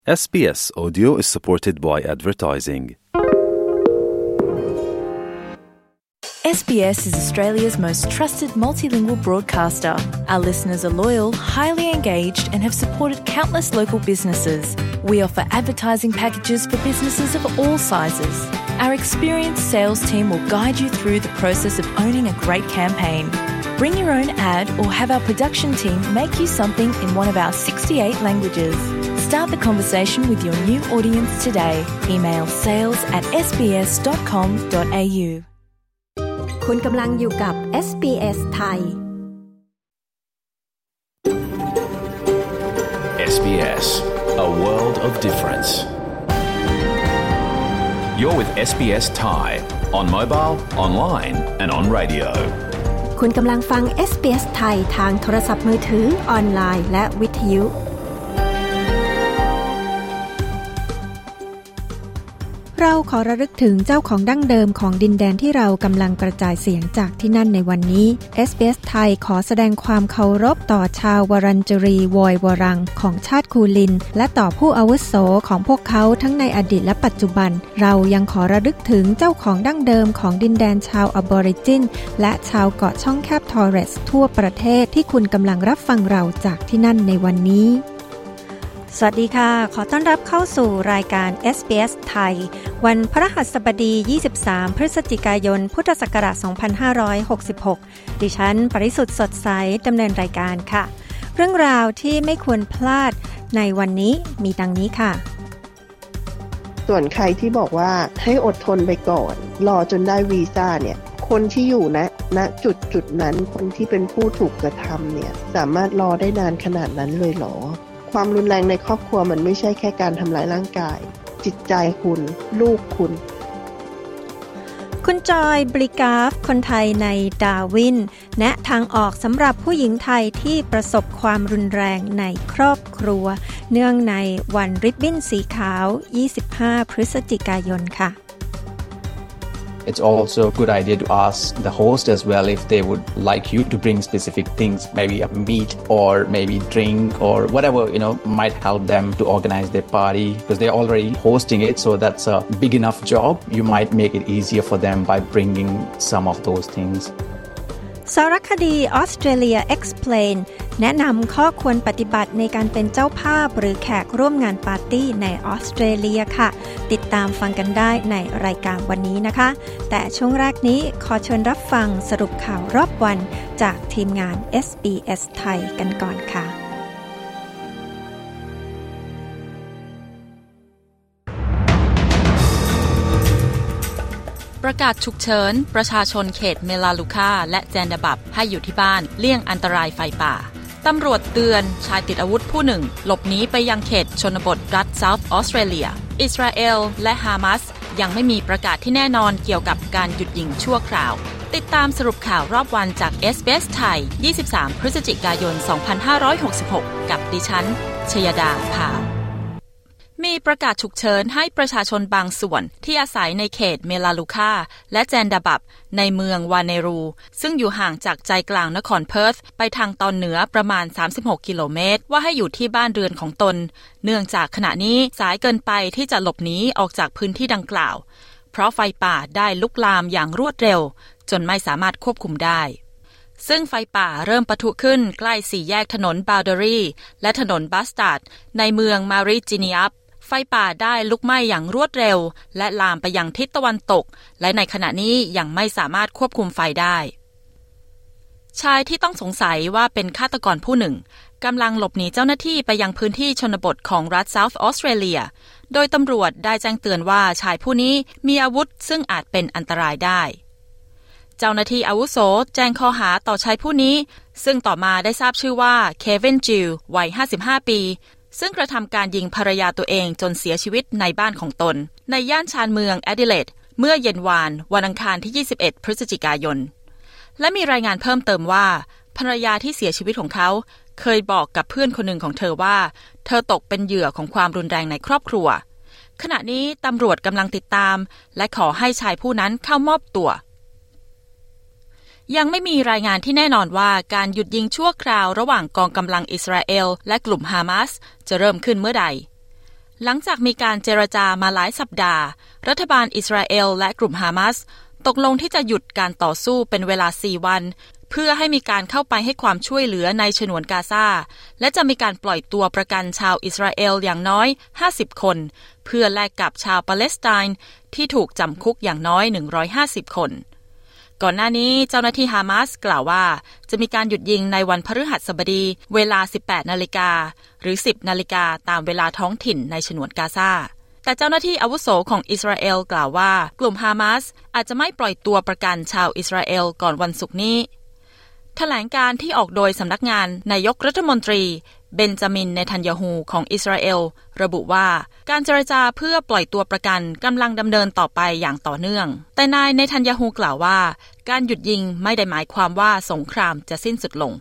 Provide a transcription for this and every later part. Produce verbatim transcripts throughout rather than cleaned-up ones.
S B S Audio is supported by advertising. S B S is Australia's most trusted multilingual broadcaster. Our listeners are loyal, highly engaged, and have supported countless local businesses. We offer advertising packages for businesses of all sizes. Our experienced sales team will guide you through the process of owning a great campaign. Bring your own ad or have our production team make you something in one of our sixty-eight languages. Start the conversation with your new audience today. Email sales at s b s dot com dot a u คุณกำลังอยู่กับ เอส บี เอส ไทยเอส บี เอส, a world of difference. You're with เอส บี เอส Thai on mobile, online and on radio. คุณกำลังฟัง เอส บี เอส ไทยทางโทรศัพท์มือถือออนไลน์และวิทยุเราขอระลึกถึงเจ้าของดั้งเดิมของดินแดนที่เรากำลังกระจายเสียงจากที่นั่นในวันนี้ เอส บี เอส ไทยขอแสดงความเคารพต่อชาววรัญจรีวอยวรังของชาติคูลินและต่อผู้อาวุโสของพวกเขาทั้งในอดีตและปัจจุบันเรายังขอระลึกถึงเจ้าของดั้งเดิมของดินแดนชาวอบอริจินและชาวเกาะช่องแคบทอร์เรสทั่วประเทศที่คุณกำลังรับฟังเราจากที่นั่นในวันนี้สวัสดีค่ะขอต้อนรับเข้าสู่รายการ เอส บี เอส ไทยวันพฤหัสบดียี่สิบสามพฤศจิกายนพุทธศักราชสองพันห้าร้อยหกสิบหกดิฉันปริสุทธิ์สดใสดำเนินรายการค่ะเรื่องราวที่ไม่ควรพลาดในวันนี้มีดังนี้ค่ะส่วนใครที่บอกว่าให้อดทนไปก่อนรอจนได้วีซ่าเนี่ยคนที่อยู่ณณจุดจุดนั้นคนที่เป็นผู้ถูกกระทำเนี่ยสามารถรอได้นานขนาดนั้นเลยเหรอความรุนแรงในครอบครัวมันไม่ใช่แค่การทำร้ายร่างกายจิตใจคุณลูกคุณคุณจอยบริกาฟคนไทยในดาร์วินแนะทางออกสำหรับผู้หญิงไทยที่ประสบความรุนแรงในครอบครัวเนื่องในวันริบบิ้นสีขาวยี่สิบห้าพฤศจิกายนค่ะ It's also a good idea to ask the host as well if they would like you to bring specific things, maybe a meat or maybe drink or whatever, you know, might help them to organize their party because they're already hosting it. So that's a big enough job. You might make it easier for them by bringing some of those things. สารคดี Australia Explain แนะนำข้อควรปฏิบัติในการเป็นเจ้าภาพหรือแขกร่วมงานปาร์ตี้ในออสเตรเลียค่ะติดตามฟังกันได้ในรายการวันนี้นะคะแต่ช่วงแรกนี้ขอเชิญรับฟังสรุปข่าวรอบวันจากทีมงาน เอส บี เอส ไทยกันก่อนค่ะประกาศฉุกเฉินประชาชนเขตเมลาลูคาและแจนดาบับให้อยู่ที่บ้านเลี่ยงอันตรายไฟป่าตำรวจเตือนชายติดอาวุธผู้หนึ่งหลบหนีไปยังเขตชนบทรัฐเซาท์ออสเตรเลียอิสราเอลและฮามาสยังไม่มีประกาศที่แน่นอนเกี่ยวกับการหยุดยิงชั่วคราวติดตามสรุปข่าวรอบวันจาก เอส บี เอส ไทยยี่สิบสามพฤศจิกายนสองพันห้าร้อยหกสิบหกกับดิฉันชยดาภามีประกาศฉุกเฉินให้ประชาชนบางส่วนที่อาศัยในเขตเมลาลูคาและแจนดาบับในเมืองวาเนรูซึ่งอยู่ห่างจากใจกลางนครเพิร์ธไปทางตอนเหนือประมาณสามสิบหกกิโลเมตรว่าให้อยู่ที่บ้านเรือนของตนเนื่องจากขณะนี้สายเกินไปที่จะหลบหนีออกจากพื้นที่ดังกล่าวเพราะไฟป่าได้ลุกลามอย่างรวดเร็วจนไม่สามารถควบคุมได้ซึ่งไฟป่าเริ่มปะทุขึ้นใกล้สี่แยกถนนบาวเดอรี่และถนนบัสตาร์ดในเมืองมาริจิเนียปไฟป่าได้ลุกไหม้อย่างรวดเร็วและลามไปยังทิศตะวันตกและในขณะนี้ยังไม่สามารถควบคุมไฟได้ชายที่ต้องสงสัยว่าเป็นฆาตกรผู้หนึ่งกำลังหลบหนีเจ้าหน้าที่ไปยังพื้นที่ชนบทของรัฐเซาท์ออสเตรเลียโดยตำรวจได้แจ้งเตือนว่าชายผู้นี้มีอาวุธซึ่งอาจเป็นอันตรายได้เจ้าหน้าที่อาวุโสแจ้งข้อหาต่อชายผู้นี้ซึ่งต่อมาได้ทราบชื่อว่าเควินจิลวัยห้าสิบห้าปีซึ่งกระทำการยิงภรรยาตัวเองจนเสียชีวิตในบ้านของตนในย่านชานเมืองแอดิเลดเมื่อเย็นวานวันอังคารที่ยี่สิบเอ็ดพฤศจิกายนและมีรายงานเพิ่มเติมว่าภรรยาที่เสียชีวิตของเขาเคยบอกกับเพื่อนคนหนึ่งของเธอว่าเธอตกเป็นเหยื่อของความรุนแรงในครอบครัวขณะนี้ตำรวจกำลังติดตามและขอให้ชายผู้นั้นเข้ามอบตัว ยังไม่มีรายงานที่แน่นอนว่าการหยุดยิงชั่วคราวระหว่างกองกำลังอิสราเอลและกลุ่มฮามาสจะเริ่มขึ้นเมื่อใดหลังจากมีการเจรจามาหลายสัปดาห์รัฐบาลอิสราเอลและกลุ่มฮามาสตกลงที่จะหยุดการต่อสู้เป็นเวลาสี่วันเพื่อให้มีการเข้าไปให้ความช่วยเหลือในฉนวนกาซาและจะมีการปล่อยตัวประกันชาวอิสราเอลอย่างน้อยห้าสิบคนเพื่อแลกกับชาวปาเลสไตน์ที่ถูกจำคุกอย่างน้อยหนึ่งร้อยห้าสิบคนก่อนหน้านี้เจ้าหน้าที่ฮามาสกล่าวว่าจะมีการหยุดยิงในวันพฤหัสบดีเวลา สิบแปดนาฬิกาหรือ สิบนาฬิกาตามเวลาท้องถิ่นในฉนวนกาซาแต่เจ้าหน้าที่อาวุโสของอิสราเอลกล่าวว่ากลุ่มฮามาสอาจจะไม่ปล่อยตัวประกันชาวอิสราเอลก่อนวันศุกร์นี้แถลงการที่ออกโดยสำนักงานนายกรัฐมนตรีเบนจามินเนทันยาฮูของอิสราเอลระบุว่าการเจรจาเพื่อปล่อยตัวประกันกำลังดำเนินต่อไปอย่างต่อเนื่องแต่นายเนทันยาฮูกล่าวว่าการหยุดยิงไม่ได้หมายความว่าสงครามจะสิ้นสุดลง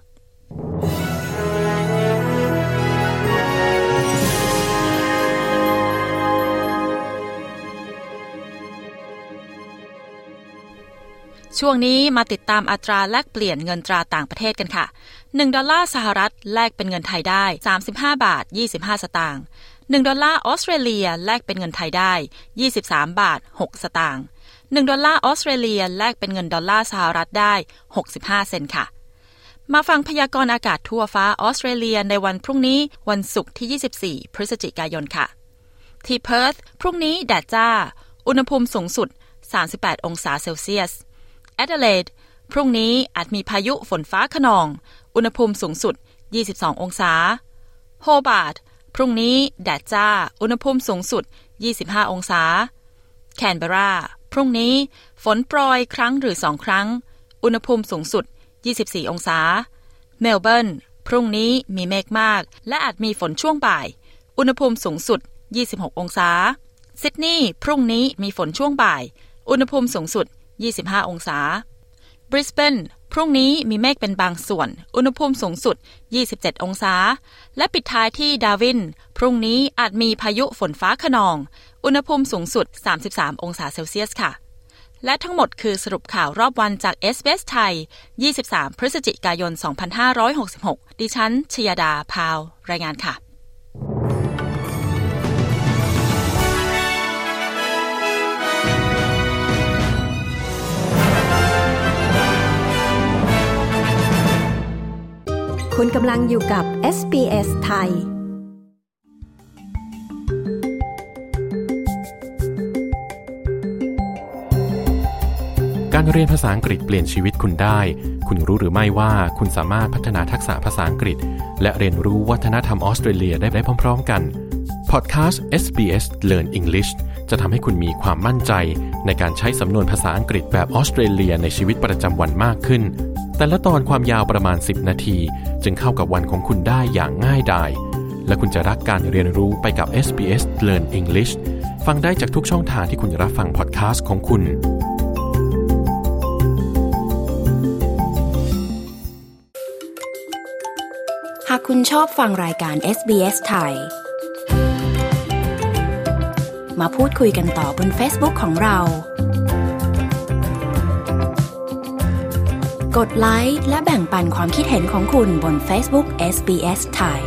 ช่วงนี้มาติดตามอัตราแลกเปลี่ยนเงินตราต่างประเทศกันค่ะหนึ่งดอลลาร์สหรัฐแลกเป็นเงินไทยได้สามสิบห้าบาทยี่สิบห้าสตางค์หนึ่งดอลลาร์ออสเตรเลียแลกเป็นเงินไทยได้ยี่สิบสามบาทหกสตางค์หนึ่งดอลลาร์ออสเตรเลียแลกเป็นเงินดอลลาร์สหรัฐได้หกสิบห้าเซนต์ค่ะมาฟังพยากรณ์อากาศทั่วฟ้าออสเตรเลียในวันพรุ่งนี้วันศุกร์ที่ยี่สิบสี่พฤศจิกายนค่ะที่เพิร์ธพรุ่งนี้แดดจ้าอุณหภูมิสูงสุดสามสิบแปดองศาเซลเซียสแอดเลดพรุ่งนี้อาจมีพายุฝนฟ้าคะนองอุณหภูมิสูงสุดยี่สิบสององศาโฮบาร์ตพรุ่งนี้แดดจ้าอุณหภูมิสูงสุดยี่สิบห้าองศาแคนเบราพรุ่งนี้ฝนโปรยครั้งหรือสองครั้งอุณหภูมิสูงสุดยี่สิบสี่องศาเมลเบิร์นพรุ่งนี้มีเมฆมากและอาจมีฝนช่วงบ่ายอุณหภูมิสูงสุดยี่สิบหกองศาซิดนีย์พรุ่งนี้มีฝนช่วงบ่ายอุณหภูมิสูงสุดยี่สิบห้าองศาบริสเบนพรุ่งนี้มีเมฆเป็นบางส่วนอุณหภูมิสูงสุดยี่สิบเจ็ดองศาและปิดท้ายที่ดาร์วินพรุ่งนี้อาจมีพายุฝนฟ้าคะนองอุณหภูมิสูงสุดสามสิบสามองศาเซลเซียสค่ะและทั้งหมดคือสรุปข่าวรอบวันจาก เอส บี เอส ไทยยี่สิบสามพฤศจิกายนสองพันห้าร้อยหกสิบหกดิฉันชยดาพาวรายงานค่ะคุณกำลังอยู่กับ เอส บี เอส ไทยการเรียนภาษาอังกฤษเปลี่ยนชีวิตคุณได้คุณรู้หรือไม่ว่าคุณสามารถพัฒนาทักษะภาษาอังกฤษและเรียนรู้วัฒนธรรมออสเตรเลียได้ได้พร้อมๆกันพอดแคสต์ เอส บี เอส Learn English จะทำให้คุณมีความมั่นใจในการใช้สำนวนภาษาอังกฤษแบบออสเตรเลียในชีวิตประจำวันมากขึ้นแต่ละตอนความยาวประมาณสิบนาทีจึงเข้ากับวันของคุณได้อย่างง่ายดายและคุณจะรักการเรียนรู้ไปกับ เอส บี เอส Learn English ฟังได้จากทุกช่องทางที่คุณรับฟังพอดแคสต์ของคุณหากคุณชอบฟังรายการ เอส บี เอส ไทยมาพูดคุยกันต่อบน Facebook ของเรากดไลค์และแบ่งปันความคิดเห็นของคุณบน Facebook เอส บี เอส ไทย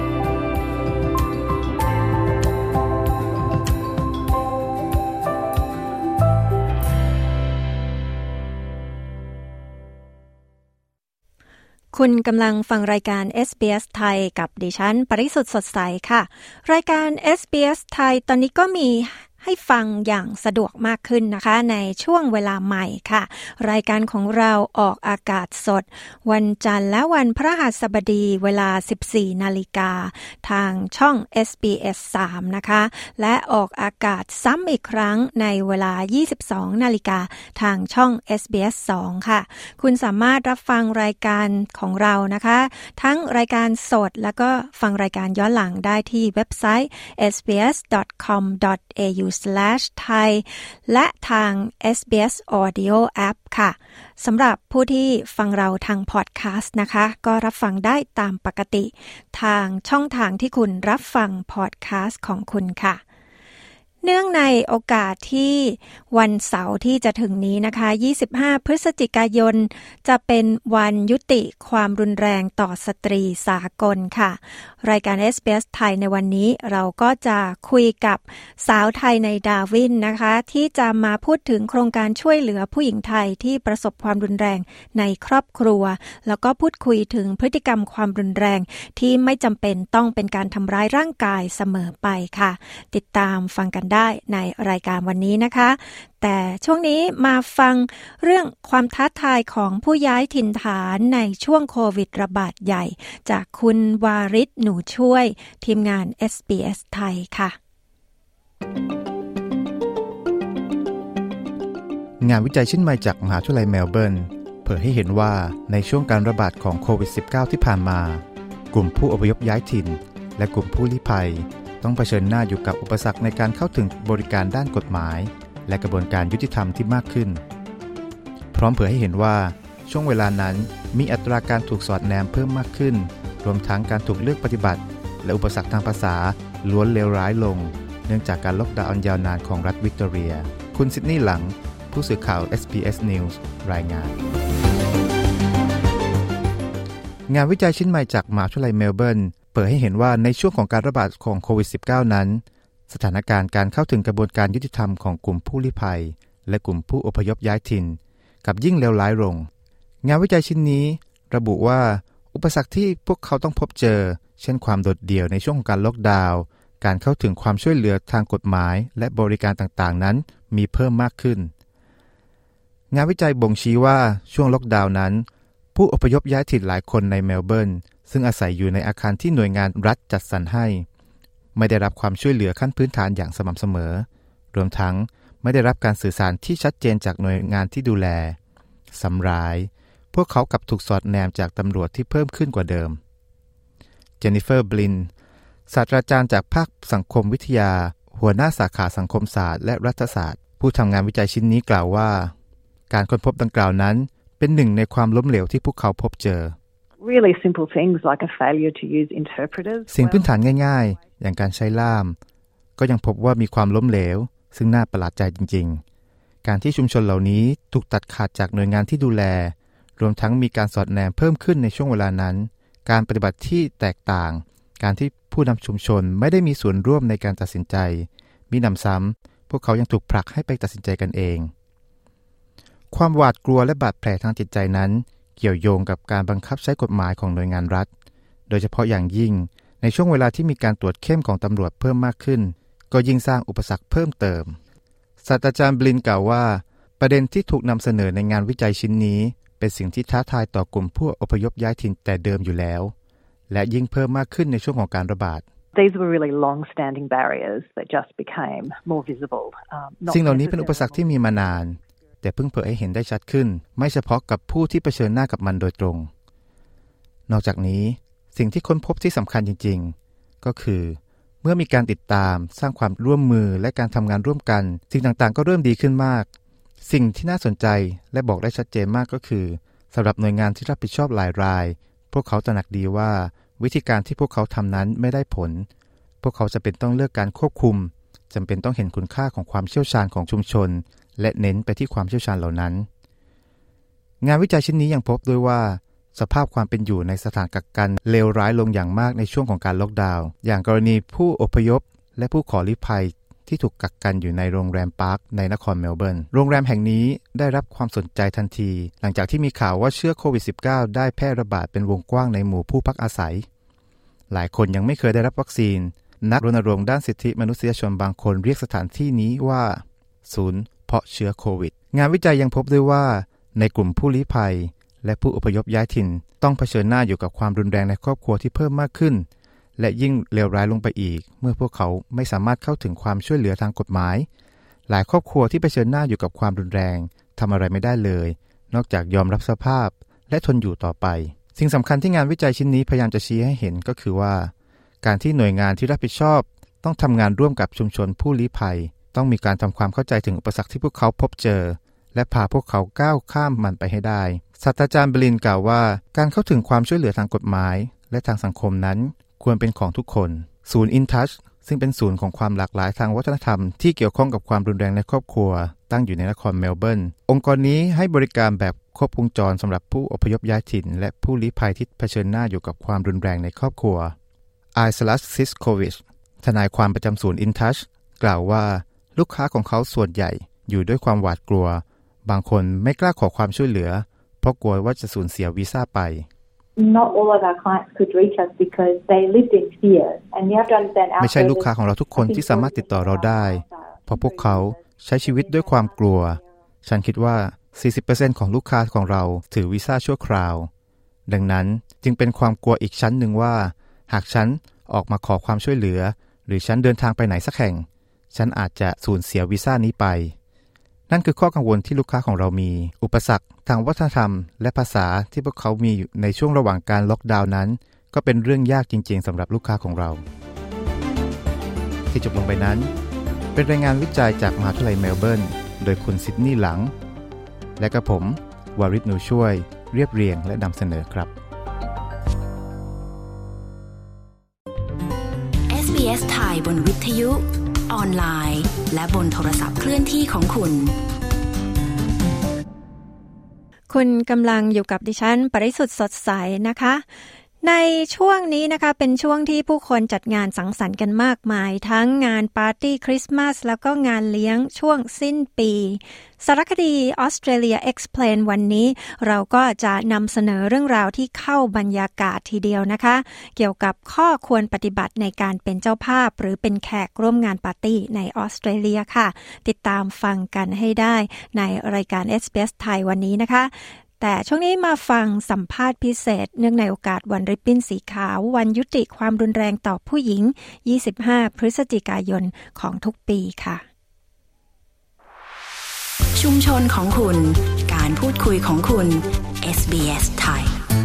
คุณกำลังฟังรายการ เอส บี เอส ไทยกับดิฉันปริสุทธิ์สดใสค่ะรายการ เอส บี เอส ไทยตอนนี้ก็มีให้ฟังอย่างสะดวกมากขึ้นนะคะในช่วงเวลาใหม่ค่ะรายการของเราออกอากาศสดวันจันทร์และวันพฤหัสบดีเวลา สิบสี่นาฬิกาทางช่อง เอส บี เอส สาม นะคะและออกอากาศซ้ำอีกครั้งในเวลา ยี่สิบสองนาฬิกาทางช่อง เอส บี เอส สอง ค่ะคุณสามารถรับฟังรายการของเรานะคะทั้งรายการสดแล้วก็ฟังรายการย้อนหลังได้ที่เว็บไซต์ เอส บี เอส ดอท คอม ดอท เอ ยู สแลช ไทย และทาง เอส บี เอส Audio App ค่ะสำหรับผู้ที่ฟังเราทางพอดแคสต์นะคะก็รับฟังได้ตามปกติทางช่องทางที่คุณรับฟังพอดแคสต์ของคุณค่ะเนื่องในโอกาสที่วันเสาร์ที่จะถึงนี้นะคะยี่สิบห้าพฤศจิกายนจะเป็นวันยุติความรุนแรงต่อสตรีสากลค่ะรายการ เอส บี เอส ไทยในวันนี้เราก็จะคุยกับสาวไทยในดาร์วินนะคะที่จะมาพูดถึงโครงการช่วยเหลือผู้หญิงไทยที่ประสบความรุนแรงในครอบครัวแล้วก็พูดคุยถึงพฤติกรรมความรุนแรงที่ไม่จำเป็นต้องเป็นการทำร้ายร่างกายเสมอไปค่ะติดตามฟังกันได้ในรายการวันนี้นะคะแต่ช่วงนี้มาฟังเรื่องความท้าทายของผู้ย้ายถิ่นฐานในช่วงโควิดระบาดใหญ่จากคุณวาริศหนูช่วยทีมงาน เอส บี เอส ไทยค่ะงานวิจัยชิ้นใหม่จากมหาวิทยาลัยเมลเบิร์นเผยให้เห็นว่าในช่วงการระบาดของโควิด สิบเก้า ที่ผ่านมากลุ่มผู้อพยพย้ายถิ่นและกลุ่มผู้ลี้ภัยต้องเผชิญหน้าอยู่กับอุปสรรคในการเข้าถึงบริการด้านกฎหมายและกระบวนการยุติธรรมที่มากขึ้นพร้อมเผยให้เห็นว่าช่วงเวลานั้นมีอัตราการถูกสอดแนมเพิ่มมากขึ้นรวมทั้งการถูกเลือกปฏิบัติและอุปสรรคทางภาษาล้วนเลวร้ายลงเนื่องจากการล็อกดาวน์ยาวนานของรัฐวิกตอเรียคุณซิดนีย์หลังผู้สื่อข่าว เอส บี เอส News รายงานงานวิจัยชิ้นใหม่จากมหาวิทยาลัยเมลเบิร์นเปิดให้เห็นว่าในช่วงของการระบาดของโควิด สิบเก้า นั้นสถานการณ์การเข้าถึงกระบวนการยุติธรรมของกลุ่มผู้ลี้ภัยและกลุ่มผู้อพยพย้ายถิ่นกับยิ่งเลวร้ายลงงานวิจัยชิ้นนี้ระบุว่าอุปสรรคที่พวกเขาต้องพบเจอเช่นความโดดเดี่ยวในช่วงของการล็อกดาวน์การเข้าถึงความช่วยเหลือทางกฎหมายและบริการต่างๆนั้นมีเพิ่มมากขึ้นงานวิจัยบ่งชี้ว่าช่วงล็อกดาวน์นั้นผู้อพยพย้ายถิ่นหลายคนในเมลเบิร์นซึ่งอาศัยอยู่ในอาคารที่หน่วยงานรัฐจัดสรรให้ไม่ได้รับความช่วยเหลือขั้นพื้นฐานอย่างสม่ำเสมอรวมทั้งไม่ได้รับการสื่อสารที่ชัดเจนจากหน่วยงานที่ดูแลซ้ำร้ายพวกเขากลับถูกสอดแนมจากตำรวจที่เพิ่มขึ้นกว่าเดิมเจนนิเฟอร์บลินศาสตราจารย์จากภาคสังคมวิทยาหัวหน้าสาขาสังคมศาสตร์และรัฐศาสตร์ผู้ทำงานวิจัยชิ้นนี้กล่าวว่าการค้นพบดังกล่าวนั้นเป็นหนึ่งในความล้มเหลวที่พวกเขาพบเจอ Really simple things like a failure to use interpreters สิ่งพื้นฐานง่ายๆอย่างการใช้ล่ามก็ยังพบว่ามีความล้มเหลวซึ่งน่าประหลาดใจจริงๆการที่ชุมชนเหล่านี้ถูกตัดขาดจากหน่วยงานที่ดูแลรวมทั้งมีการสอดแนมเพิ่มขึ้นในช่วงเวลานั้นการปฏิบัติที่แตกต่างการที่ผู้นำชุมชนไม่ได้มีส่วนร่วมในการตัดสินใจมิหนำซ้ำพวกเขายังถูกผลักให้ไปตัดสินใจกันเองความหวาดกลัวและบาดแผลทางจิตใจนั้นเกี่ยวโยงกับการบังคับใช้กฎหมายของหน่วยงานรัฐโดยเฉพาะอย่างยิ่งในช่วงเวลาที่มีการตรวจเข้มของตำรวจเพิ่มมากขึ้นก็ยิ่งสร้างอุปสรรคเพิ่มเติมศาสตราจารย์บลินกล่าวว่าประเด็นที่ถูกนำเสนอในงานวิจัยชิ้นนี้เป็นสิ่งที่ท้าทายต่อกลุ่มผู้อพยพย้ายถิ่นแต่เดิมอยู่แล้วและยิ่งเพิ่มมากขึ้นในช่วงของการระบาด These were really long-standing barriers that just became more visible. สิ่งเหล่านี้เป็นอุปสรรคที่มีมานานแต่เพิ่งเผยให้เห็นได้ชัดขึ้นไม่เฉพาะกับผู้ที่เผชิญหน้ากับมันโดยตรงนอกจากนี้สิ่งที่ค้นพบที่สำคัญจริงๆก็คือเมื่อมีการติดตามสร้างความร่วมมือและการทำงานร่วมกันสิ่งต่างๆก็เริ่มดีขึ้นมากสิ่งที่น่าสนใจและบอกได้ชัดเจนมากก็คือสำหรับหน่วยงานที่รับผิดชอบหลายรายพวกเขาตระหนักดีว่าวิธีการที่พวกเขาทำนั้นไม่ได้ผลพวกเขาจะเป็นต้องเลือกการควบคุมจำเป็นต้องเห็นคุณค่าของความเชี่ยวชาญของชุมชนและเน้นไปที่ความเชี่ยวชาญเหล่านั้นงานวิจัยชิ้นนี้ยังพบด้วยว่าสภาพความเป็นอยู่ในสถานกักกันเลวร้ายลงอย่างมากในช่วงของการล็อกดาวน์อย่างกรณีผู้อพยพและผู้ขอลี้ภัยที่ถูกกักกันอยู่ในโรงแรมปาร์คในนครเมลเบิร์นโรงแรมแห่งนี้ได้รับความสนใจทันทีหลังจากที่มีข่าวว่าเชื้อโควิด สิบเก้า ได้แพร่ระบาดเป็นวงกว้างในหมู่ผู้พักอาศัยหลายคนยังไม่เคยได้รับวัคซีนนักรณรงค์ด้านสิทธิมนุษยชนบางคนเรียกสถานที่นี้ว่าศูนย์เพาะเชื้อโควิดงานวิจัยยังพบด้วยว่าในกลุ่มผู้ลี้ภัยและผู้อพยพย้ายถิ่นต้องเผชิญหน้าอยู่กับความรุนแรงในครอบครัวที่เพิ่มมากขึ้นและยิ่งเลวร้ายลงไปอีกเมื่อพวกเขาไม่สามารถเข้าถึงความช่วยเหลือทางกฎหมายหลายครอบครัวที่เผชิญหน้าอยู่กับความรุนแรงทำอะไรไม่ได้เลยนอกจากยอมรับสภาพและทนอยู่ต่อไปสิ่งสำคัญที่งานวิจัยชิ้นนี้พยายามจะชี้ให้เห็นก็คือว่าการที่หน่วยงานที่รับผิดชอบต้องทำงานร่วมกับชุมชนผู้ลี้ภัยต้องมีการทำความเข้าใจถึงอุปสรรคที่พวกเขาพบเจอและพาพวกเขาก้าวข้ามมันไปให้ได้ศาสตราจารย์บลินกล่าวว่าการเข้าถึงความช่วยเหลือทางกฎหมายและทางสังคมนั้นควรเป็นของทุกคนศูนย์ InTouch ซึ่งเป็นศูนย์ของความหลากหลายทางวัฒนธรรมที่เกี่ยวข้องกับความรุนแรงในครอบครัวตั้งอยู่ในนครเมลเบิร์นองค์กรนี้ให้บริการแบบครบวงจรสำหรับผู้อพยพย้ายถิ่นและผู้ลี้ภัยที่เผชิญหน้าอยู่กับความรุนแรงในครอบครัวไอซลัสซิสโควิชทนายความประจำศูนย์ InTouch กล่าวว่าลูกค้าของเขาส่วนใหญ่อยู่ด้วยความหวาดกลัวบางคนไม่กล้าขอความช่วยเหลือเพราะกลัวว่าจะสูญเสียวีซ่าไป Not all of our clients could reach us because they lived in fear and you have to understand our ไม่ใช่ลูกค้าของเราทุกคนที่สามารถติดต่อเราได้เพราะพวกเขาใช้ชีวิตด้วยความกลัวฉันคิดว่า สี่สิบเปอร์เซ็นต์ ของลูกค้าของเราถือวีซ่าชั่วคราวดังนั้นจึงเป็นความกลัวอีกชั้นหนึ่งว่าหากฉันออกมาขอความช่วยเหลือหรือฉันเดินทางไปไหนสักแห่งฉันอาจจะสูญเสียวีซ่านี้ไปนั่นคือข้อกังวลที่ลูกค้าของเรามีอุปสรรคทางวัฒนธรรมและภาษาที่พวกเขามีในช่วงระหว่างการล็อกดาวน์นั้นก็เป็นเรื่องยากจริงๆสำหรับลูกค้าของเราที่จบลงไปนั้นเป็นรายงานวิจัยจากมหาวิทยาลัยเมลเบิร์นโดยคุณซิดนีย์หลังและกับผมวาริศนูช่วยเรียบเรียงและนำเสนอครับเอส บี เอส ไทยบนวิทยุออนไลน์และบนโทรศัพท์เคลื่อนที่ของคุณคุณกำลังอยู่กับดิฉันปริสุทธิ์สดใสนะคะในช่วงนี้นะคะเป็นช่วงที่ผู้คนจัดงานสังสรรค์กันมากมายทั้งงานปาร์ตี้คริสต์มาสแล้วก็งานเลี้ยงช่วงสิ้นปีสารคดี Australia Explain วันนี้เราก็จะนำเสนอเรื่องราวที่เข้าบรรยากาศทีเดียวนะคะเกี่ยวกับข้อควรปฏิบัติในการเป็นเจ้าภาพหรือเป็นแขกร่วมงานปาร์ตี้ในออสเตรเลียค่ะติดตามฟังกันให้ได้ในรายการ เอส บี เอส ไทยวันนี้นะคะแต่ช่วงนี้มาฟังสัมภาษณ์พิเศษเนื่องในโอกาสวันริบบิ้นสีขาววันยุติความรุนแรงต่อผู้หญิงยี่สิบห้าพฤศจิกายนของทุกปีค่ะชุมชนของคุณการพูดคุยของคุณ เอส บี เอส ไทย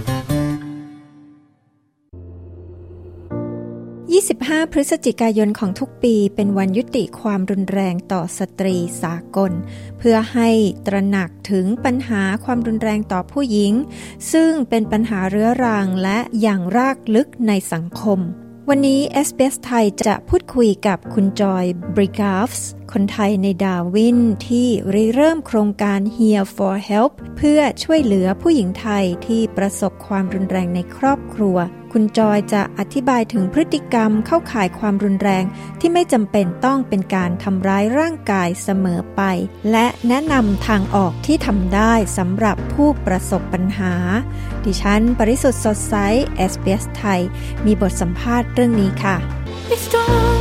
ยี่สิบห้าพฤศจิกายนของทุกปีเป็นวันยุติความรุนแรงต่อสตรีสากลเพื่อให้ตระหนักถึงปัญหาความรุนแรงต่อผู้หญิงซึ่งเป็นปัญหาเรื้อรังและอย่างรากลึกในสังคมวันนี้ เอส บี เอส ไทยจะพูดคุยกับคุณจอยบริกาฟส์คนไทยในดาร์วินที่ริเริ่มโครงการ Here for Help เพื่อช่วยเหลือผู้หญิงไทยที่ประสบความรุนแรงในครอบครัวคุณจอยจะอธิบายถึงพฤติกรรมเข้าข่ายความรุนแรงที่ไม่จำเป็นต้องเป็นการทำร้ายร่างกายเสมอไปและแนะนำทางออกที่ทำได้สำหรับผู้ประสบปัญหาดิฉันปริสุทธิ์สดใส เอส บี เอส ไทยมีบทสัมภาษณ์เรื่องนี้ค่ะ Be strong,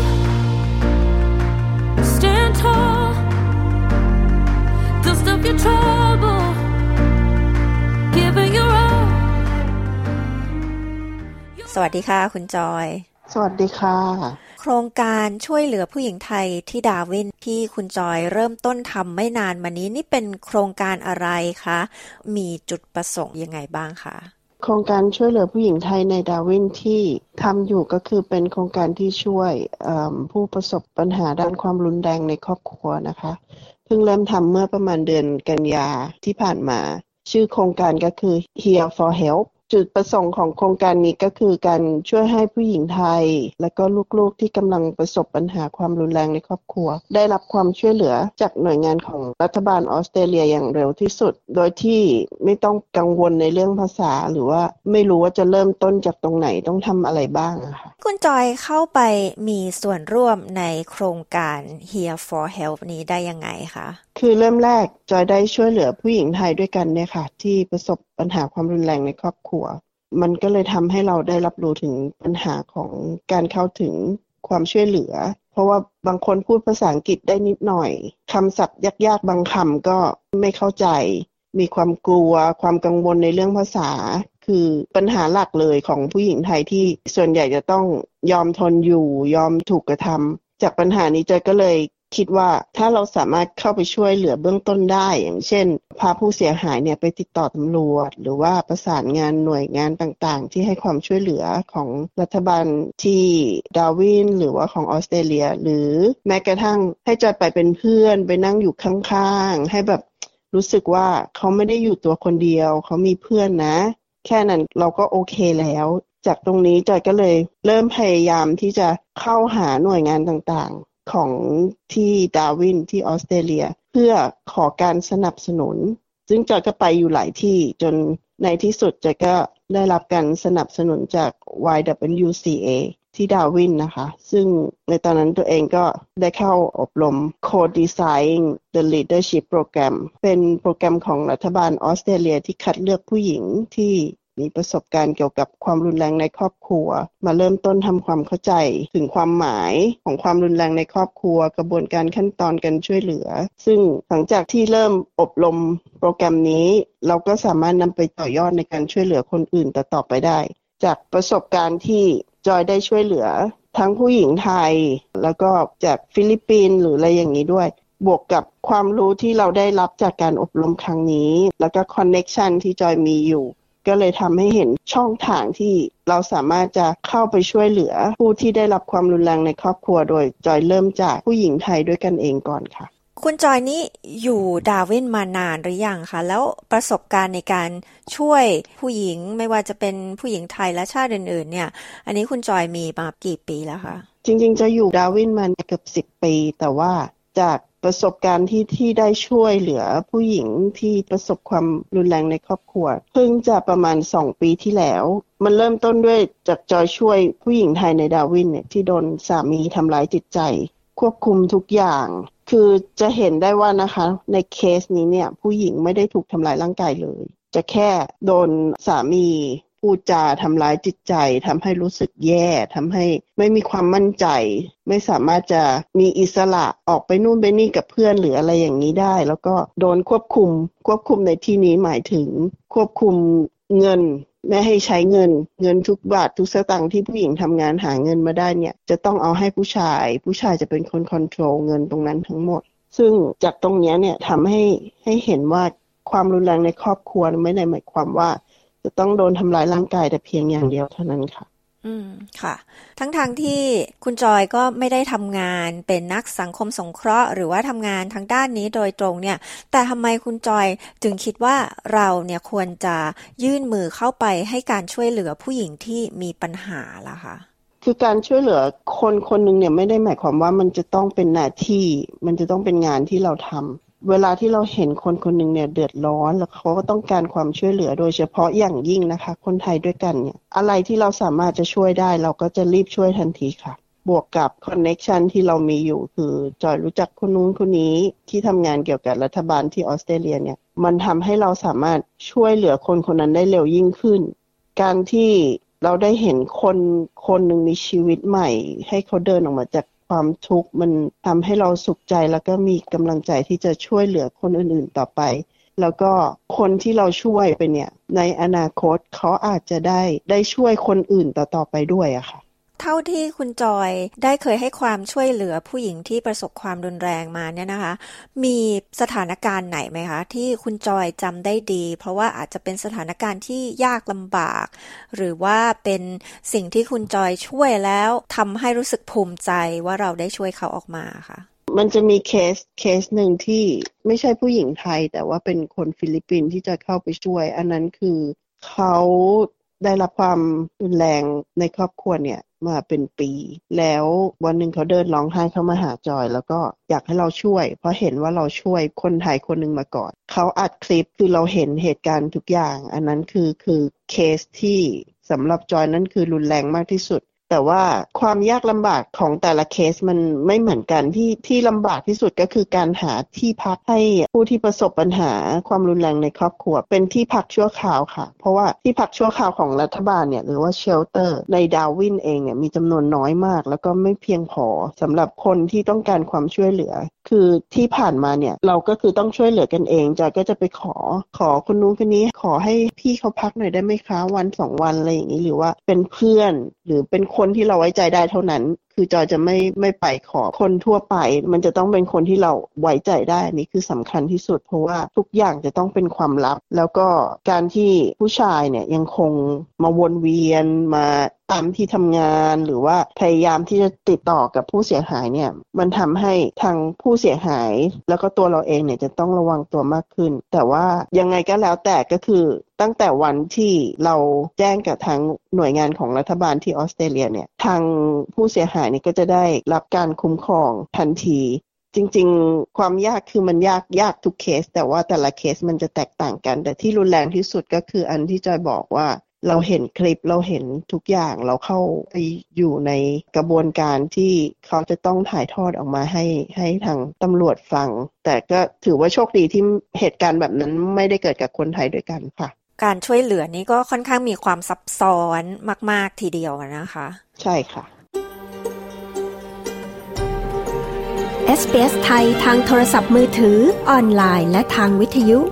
stand tall, dust off your trouble, give it your all สวัสดีค่ะคุณจอยสวัสดีค่ะโครงการช่วยเหลือผู้หญิงไทยที่ดาร์วินที่คุณจอยเริ่มต้นทำไม่นานมานี้นี่เป็นโครงการอะไรคะมีจุดประสงค์ยังไงบ้างคะโครงการช่วยเหลือผู้หญิงไทยในดาร์วินที่ทำอยู่ก็คือเป็นโครงการที่ช่วยผู้ประสบปัญหาด้านความรุนแรงในครอบครัวนะคะเพิ่งเริ่มทำเมื่อประมาณเดือนกันยาที่ผ่านมาชื่อโครงการก็คือ Here for Helpจุดประสงค์ของโครงการนี้ก็คือการช่วยให้ผู้หญิงไทยและก็ลูกๆที่กำลังประสบปัญหาความรุนแรงในครอบครัวได้รับความช่วยเหลือจากหน่วยงานของรัฐบาลออสเตรเลียอย่างเร็วที่สุดโดยที่ไม่ต้องกังวลในเรื่องภาษาหรือว่าไม่รู้ว่าจะเริ่มต้นจากตรงไหนต้องทำอะไรบ้างอะค่ะคุณจอยเข้าไปมีส่วนร่วมในโครงการ Here for Help นี้ได้ยังไงคะคือเริ่มแรกจอยได้ช่วยเหลือผู้หญิงไทยด้วยกันเนี่ยค่ะที่ประสบปัญหาความรุนแรงในครอบครัวมันก็เลยทำให้เราได้รับรู้ถึงปัญหาของการเข้าถึงความช่วยเหลือเพราะว่าบางคนพูดภาษาอังกฤษได้นิดหน่อยคำศัพท์ยากๆบางคำก็ไม่เข้าใจมีความกลัวความกังวลในเรื่องภาษาคือปัญหาหลักเลยของผู้หญิงไทยที่ส่วนใหญ่จะต้องยอมทนอยู่ยอมถูกกระทำจากปัญหานี้จอยก็เลยคิดว่าถ้าเราสามารถเข้าไปช่วยเหลือเบื้องต้นได้อย่างเช่นพาผู้เสียหายเนี่ยไปติดต่อตำรวจหรือว่าประสานงานหน่วยงานต่างๆที่ให้ความช่วยเหลือของรัฐบาลที่ดาร์วินหรือว่าของออสเตรเลียหรือแม้กระทั่งให้จอยไปเป็นเพื่อนไปนั่งอยู่ข้างๆให้แบบรู้สึกว่าเขาไม่ได้อยู่ตัวคนเดียวเขามีเพื่อนนะแค่นั้นเราก็โอเคแล้วจากตรงนี้จอยก็เลยเริ่มพยายามที่จะเข้าหาหน่วยงานต่างๆของที่ดาร์วินที่ออสเตรเลียเพื่อขอการสนับสนุนซึ่งจอยก็ไปอยู่หลายที่จนในที่สุดจอยก็ได้รับการสนับสนุนจาก วาย ดับเบิลยู ซี เอ ที่ดาร์วินนะคะซึ่งในตอนนั้นตัวเองก็ได้เข้าอบรม Co-Design the Leadership Program เป็นโปรแกรมของรัฐบาลออสเตรเลียที่คัดเลือกผู้หญิงที่มีประสบการณ์เกี่ยวกับความรุนแรงในครอบครัวมาเริ่มต้นทำความเข้าใจถึงความหมายของความรุนแรงในครอบครัวกระบวนการขั้นตอนการช่วยเหลือซึ่งหลังจากที่เริ่มอบรมโปรแกรมนี้เราก็สามารถนำไปต่อยอดในการช่วยเหลือคนอื่นต่อไปได้จากประสบการณ์ที่จอยได้ช่วยเหลือทั้งผู้หญิงไทยแล้วก็จากฟิลิปปินส์หรืออะไรอย่างนี้ด้วยบวกกับความรู้ที่เราได้รับจากการอบรมครั้งนี้แล้วก็คอนเนคชันที่จอยมีอยู่ก็เลยทำให้เห็นช่องทางที่เราสามารถจะเข้าไปช่วยเหลือผู้ที่ได้รับความรุนแรงในครอบครัวโดยจอยเริ่มจากผู้หญิงไทยด้วยกันเองก่อนค่ะคุณจอยนี่อยู่ดาร์วินมานานหรือยังคะแล้วประสบการณ์ในการช่วยผู้หญิงไม่ว่าจะเป็นผู้หญิงไทยและชาติอื่นๆเนี่ยอันนี้คุณจอยมีมากี่ปีแล้วคะจริงๆจะอยู่ดาร์วินมาเกือบสิบปีแต่ว่าจากประสบการณ์ที่ที่ได้ช่วยเหลือผู้หญิงที่ประสบความรุนแรงในครอบครัวเพิ่งจะประมาณสองปีที่แล้วมันเริ่มต้นด้วยจากจอยช่วยผู้หญิงไทยในดาร์วินเนี่ยที่โดนสามีทำร้ายจิตใจควบคุมทุกอย่างคือจะเห็นได้ว่านะคะในเคสนี้เนี่ยผู้หญิงไม่ได้ถูกทำร้ายร่างกายเลยจะแค่โดนสามีพูดจาทำร้ายจิตใจทำให้รู้สึกแย่ทำให้ไม่มีความมั่นใจไม่สามารถจะมีอิสระออกไปนู่นไปนี่กับเพื่อนหรืออะไรอย่างนี้ได้แล้วก็โดนควบคุมควบคุมในที่นี้หมายถึงควบคุมเงินไม่ให้ใช้เงินเงินทุกบาททุกสตางค์ที่ผู้หญิงทำงานหาเงินมาได้เนี่ยจะต้องเอาให้ผู้ชายผู้ชายจะเป็นคนคอนโทรลเงินตรงนั้นทั้งหมดซึ่งจากตรงนี้เนี่ยทำให้ให้เห็นว่าความรุนแรงในครอบครัวไม่ได้หมายความว่าจะต้องโดนทำร้ายร่างกายแต่เพียงอย่างเดียวเท่านั้นค่ะอืมค่ะทั้งทางที่คุณจอยก็ไม่ได้ทำงานเป็นนักสังคมสงเคราะห์หรือว่าทำงานทางด้านนี้โดยตรงเนี่ยแต่ทำไมคุณจอยถึงคิดว่าเราเนี่ยควรจะยื่นมือเข้าไปให้การช่วยเหลือผู้หญิงที่มีปัญหาล่ะคะคือการช่วยเหลือคนคนนึงเนี่ยไม่ได้หมายความว่ามันจะต้องเป็นหน้าที่มันจะต้องเป็นงานที่เราทำเวลาที่เราเห็นคนคนนึงเนี่ยเดือดร้อนแล้วเขาก็ต้องการความช่วยเหลือโดยเฉพาะอย่างยิ่งนะคะคนไทยด้วยกันเนี่ยอะไรที่เราสามารถจะช่วยได้เราก็จะรีบช่วยทันทีค่ะบวกกับคอนเนคชันที่เรามีอยู่คือจอยรู้จักคนนู้นคนนี้ที่ทำงานเกี่ยวกับรัฐบาลที่ออสเตรเลียเนี่ยมันทำให้เราสามารถช่วยเหลือคนคนนั้นได้เร็วยิ่งขึ้นการที่เราได้เห็นคนคนนึงมีชีวิตใหม่ให้เขาเดินออกมาจากความทุกข์มันทำให้เราสุขใจแล้วก็มีกำลังใจที่จะช่วยเหลือคนอื่นๆต่อไปแล้วก็คนที่เราช่วยไปเนี่ยในอนาคตเขาอาจจะได้ได้ช่วยคนอื่นต่อๆไปด้วยอะค่ะเท่าที่คุณจอยได้เคยให้ความช่วยเหลือผู้หญิงที่ประสบความรุนแรงมาเนี่ยนะคะมีสถานการณ์ไหนไหมคะที่คุณจอยจำได้ดีเพราะว่าอาจจะเป็นสถานการณ์ที่ยากลำบากหรือว่าเป็นสิ่งที่คุณจอยช่วยแล้วทำให้รู้สึกภูมิใจว่าเราได้ช่วยเขาออกมาค่ะมันจะมีเคสเคสหนึ่งที่ไม่ใช่ผู้หญิงไทยแต่ว่าเป็นคนฟิลิปปินส์ที่จะเข้าไปช่วยอันนั้นคือเขาได้รับความรุนแรงในครอบครัวเนี่ยมาเป็นปีแล้ววันหนึ่งเขาเดินร้องไห้เข้ามาหาจอยแล้วก็อยากให้เราช่วยเพราะเห็นว่าเราช่วยคนไทยคนหนึ่งมาก่อนเขาอัดคลิปคือเราเห็นเหตุการณ์ทุกอย่างอันนั้นคือคือเคสที่สำหรับจอยนั้นคือรุนแรงมากที่สุดแต่ว่าความยากลำบากของแต่ละเคสมันไม่เหมือนกันที่ที่ลำบากที่สุดก็คือการหาที่พักให้ผู้ที่ประสบปัญหาความรุนแรงในครอบครัวเป็นที่พักชั่วคราวค่ะเพราะว่าที่พักชั่วคราวของรัฐบาลเนี่ยหรือว่าเชลเตอร์ในดาร์วินเองเนี่ยมีจำนวนน้อยมากแล้วก็ไม่เพียงพอสำหรับคนที่ต้องการความช่วยเหลือคือที่ผ่านมาเนี่ยเราก็คือต้องช่วยเหลือกันเองจอยก็จะไปขอขอคนนู้นคนนี้ขอให้พี่เขาพักหน่อยได้ไหมคะวันสองวันอะไรอย่างนี้หรือว่าเป็นเพื่อนหรือเป็นคนที่เราไว้ใจได้เท่านั้นคือจอยจะไม่ไม่ไปขอคนทั่วไปมันจะต้องเป็นคนที่เราไว้ใจได้นี่คือสำคัญที่สุดเพราะว่าทุกอย่างจะต้องเป็นความลับแล้วก็การที่ผู้ชายเนี่ยยังคงมาวนเวียนมาตามที่ทำงานหรือว่าพยายามที่จะติดต่อกับผู้เสียหายเนี่ยมันทำให้ทางผู้เสียหายแล้วก็ตัวเราเองเนี่ยจะต้องระวังตัวมากขึ้นแต่ว่ายังไงก็แล้วแต่ก็คือตั้งแต่วันที่เราแจ้งกับทางหน่วยงานของรัฐบาลที่ออสเตรเลียเนี่ยทางผู้เสียหายนี่ก็จะได้รับการคุ้มครองทันทีจริงๆความยากคือมันยากยากทุกเคสแต่ว่าแต่ละเคสมันจะแตกต่างกันแต่ที่รุนแรงที่สุดก็คืออันที่จอยบอกว่าเราเห็นคลิปเราเห็นทุกอย่างเราเข้าไปอยู่ในกระบวนการที่เขาจะต้องถ่ายทอดออกมาให้ให้ทางตำรวจฟังแต่ก็ถือว่าโชคดีที่เหตุการณ์แบบนั้นไม่ได้เกิดกับคนไทยด้วยกันค่ะการช่วยเหลือนี้ก็ค่อนข้างมีความซับซ้อนมากๆทีเดียวนะคะใช่ค่ะเอส บี เอส ไทยทางโทรศัพท์มือถือออนไลน์และทางวิทยุ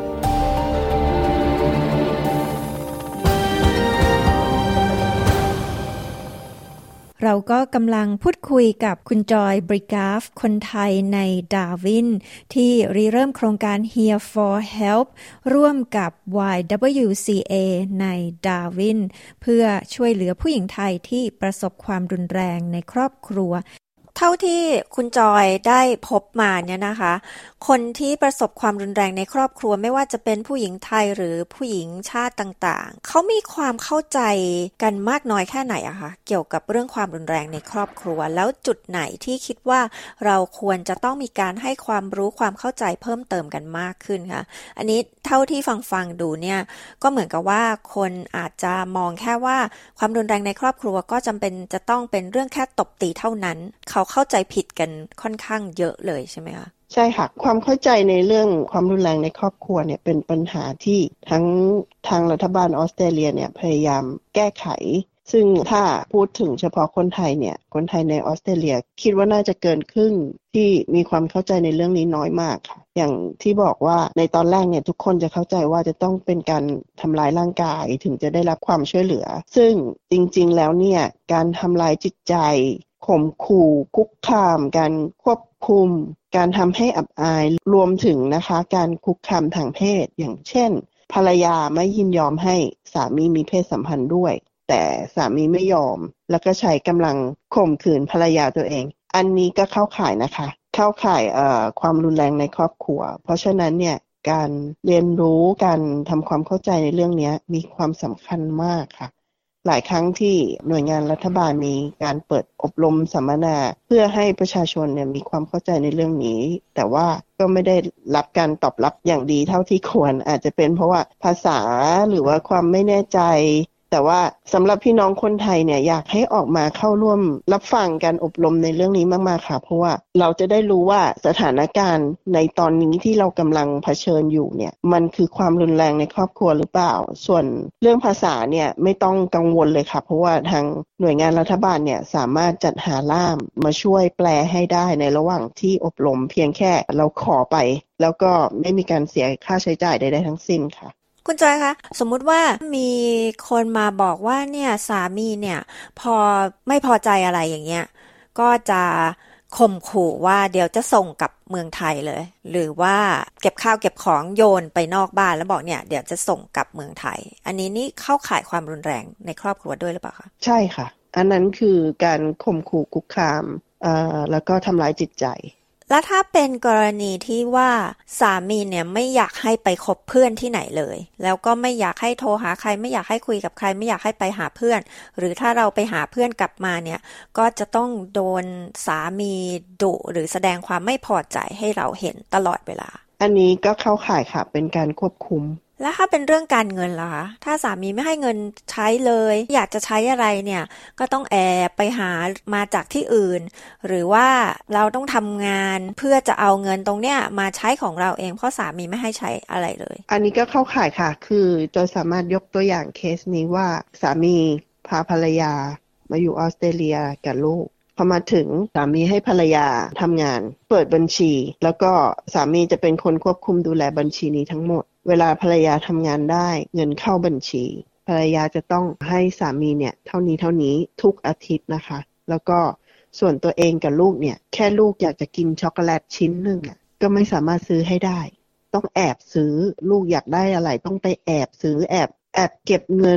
เราก็กำลังพูดคุยกับคุณจอยบริกาฟคนไทยในดาร์วินที่ริเริ่มโครงการ Here for Help ร่วมกับ วาย ดับเบิลยู ซี เอ ในดาร์วินเพื่อช่วยเหลือผู้หญิงไทยที่ประสบความรุนแรงในครอบครัวเท่าที่คุณจอยได้พบมาเนี่ยนะคะคนที่ประสบความรุนแรงในครอบครัวไม่ว่าจะเป็นผู้หญิงไทยหรือผู้หญิงชาติต่างๆเขามีความเข้าใจกันมากน้อยแค่ไหนอะคะเกี่ยวกับเรื่องความรุนแรงในครอบครัวแล้วจุดไหนที่คิดว่าเราควรจะต้องมีการให้ความรู้ความเข้าใจเพิ่มเติมกันมากขึ้นค่ะอันนี้เท่าที่ฟังๆดูเนี่ยก็เหมือนกับว่าคนอาจจะมองแค่ว่าความรุนแรงในครอบครัวก็จำเป็นจะต้องเป็นเรื่องแค่ตบตีเท่านั้นเขาเข้าใจผิดกันค่อนข้างเยอะเลยใช่ไหมคะใช่ค่ะความเข้าใจในเรื่องความรุนแรงในครอบครัวเนี่ยเป็นปัญหาที่ทั้งทางรัฐบาลออสเตรเลียเนี่ยพยายามแก้ไขซึ่งถ้าพูดถึงเฉพาะคนไทยเนี่ยคนไทยในออสเตรเลียคิดว่าน่าจะเกินครึ่งที่มีความเข้าใจในเรื่องนี้น้อยมากค่ะอย่างที่บอกว่าในตอนแรกเนี่ยทุกคนจะเข้าใจว่าจะต้องเป็นการทำลายร่างกายถึงจะได้รับความช่วยเหลือซึ่งจริงๆแล้วเนี่ยการทำลายจิตใจข่มขู่คุกคามการควบคุมการทำให้อับอายรวมถึงนะคะการคุกคามทางเพศอย่างเช่นภรรยาไม่ยินยอมให้สามีมีเพศสัมพันธ์ด้วยแต่สามีไม่ยอมแล้วก็ใช้กำลังข่มขืนภรรยาตัวเองอันนี้ก็เข้าข่ายนะคะเข้าข่ายเอ่อความรุนแรงในครอบครัวเพราะฉะนั้นเนี่ยการเรียนรู้การทำความเข้าใจในเรื่องนี้มีความสำคัญมากค่ะหลายครั้งที่หน่วยงานรัฐบาลมีการเปิดอบรมสัมมนาเพื่อให้ประชาชนเนี่ยมีความเข้าใจในเรื่องนี้แต่ว่าก็ไม่ได้รับการตอบรับอย่างดีเท่าที่ควรอาจจะเป็นเพราะว่าภาษาหรือว่าความไม่แน่ใจแต่ว่าสำหรับพี่น้องคนไทยเนี่ยอยากให้ออกมาเข้าร่วมรับฟังการอบรมในเรื่องนี้มากๆค่ะเพราะว่าเราจะได้รู้ว่าสถานการณ์ในตอนนี้ที่เรากำลังเผชิญอยู่เนี่ยมันคือความรุนแรงในครอบครัวหรือเปล่าส่วนเรื่องภาษาเนี่ยไม่ต้องกังวลเลยค่ะเพราะว่าทางหน่วยงานรัฐบาลเนี่ยสามารถจัดหาล่ามมาช่วยแปลให้ได้ในระหว่างที่อบรมเพียงแค่เราขอไปแล้วก็ไม่มีการเสียค่าใช้จ่ายใดๆทั้งสิ้นค่ะคุณจอยคะสมมุติว่ามีคนมาบอกว่าเนี่ยสามีเนี่ยพอไม่พอใจอะไรอย่างเงี้ยก็จะข่มขู่ว่าเดี๋ยวจะส่งกลับเมืองไทยเลยหรือว่าเก็บข้าวเก็บของโยนไปนอกบ้านแล้วบอกเนี่ยเดี๋ยวจะส่งกลับเมืองไทยอันนี้นี่เข้าข่ายความรุนแรงในครอบครัวด้วยหรือเปล่าคะใช่ค่ะอันนั้นคือการข่มขู่คุกคามเอ่อแล้วก็ทำร้ายจิตใจแล้วถ้าเป็นกรณีที่ว่าสามีเนี่ยไม่อยากให้ไปคบเพื่อนที่ไหนเลยแล้วก็ไม่อยากให้โทรหาใครไม่อยากให้คุยกับใครไม่อยากให้ไปหาเพื่อนหรือถ้าเราไปหาเพื่อนกลับมาเนี่ยก็จะต้องโดนสามีดุหรือแสดงความไม่พอใจให้เราเห็นตลอดเวลาอันนี้ก็เข้าข่ายค่ะเป็นการควบคุมแล้วถ้าเป็นเรื่องการเงินล่ะคะถ้าสามีไม่ให้เงินใช้เลยอยากจะใช้อะไรเนี่ยก็ต้องแอบไปหามาจากที่อื่นหรือว่าเราต้องทำงานเพื่อจะเอาเงินตรงเนี้ยมาใช้ของเราเองเพราะสามีไม่ให้ใช้อะไรเลยอันนี้ก็เข้าข่ายค่ะคือจอยสามารถยกตัวอย่างเคสนี้ว่าสามีพาภรรยามาอยู่ออสเตรเลียกับลูกพอมาถึงสามีให้ภรรยาทำงานเปิดบัญชีแล้วก็สามีจะเป็นคนควบคุมดูแลบัญชีนี้ทั้งหมดเวลาภรรยาทำงานได้เงินเข้าบัญชีภรรยาจะต้องให้สามีเนี่ยเท่านี้เท่านี้ทุกอาทิตย์นะคะแล้วก็ส่วนตัวเองกับลูกเนี่ยแค่ลูกอยากจะกินช็อกโกแลตชิ้นหนึ่งอ่ะก็ไม่สามารถซื้อให้ได้ต้องแอบซื้อลูกอยากได้อะไรต้องไปแอบซื้อแอบแอบเก็บเงิน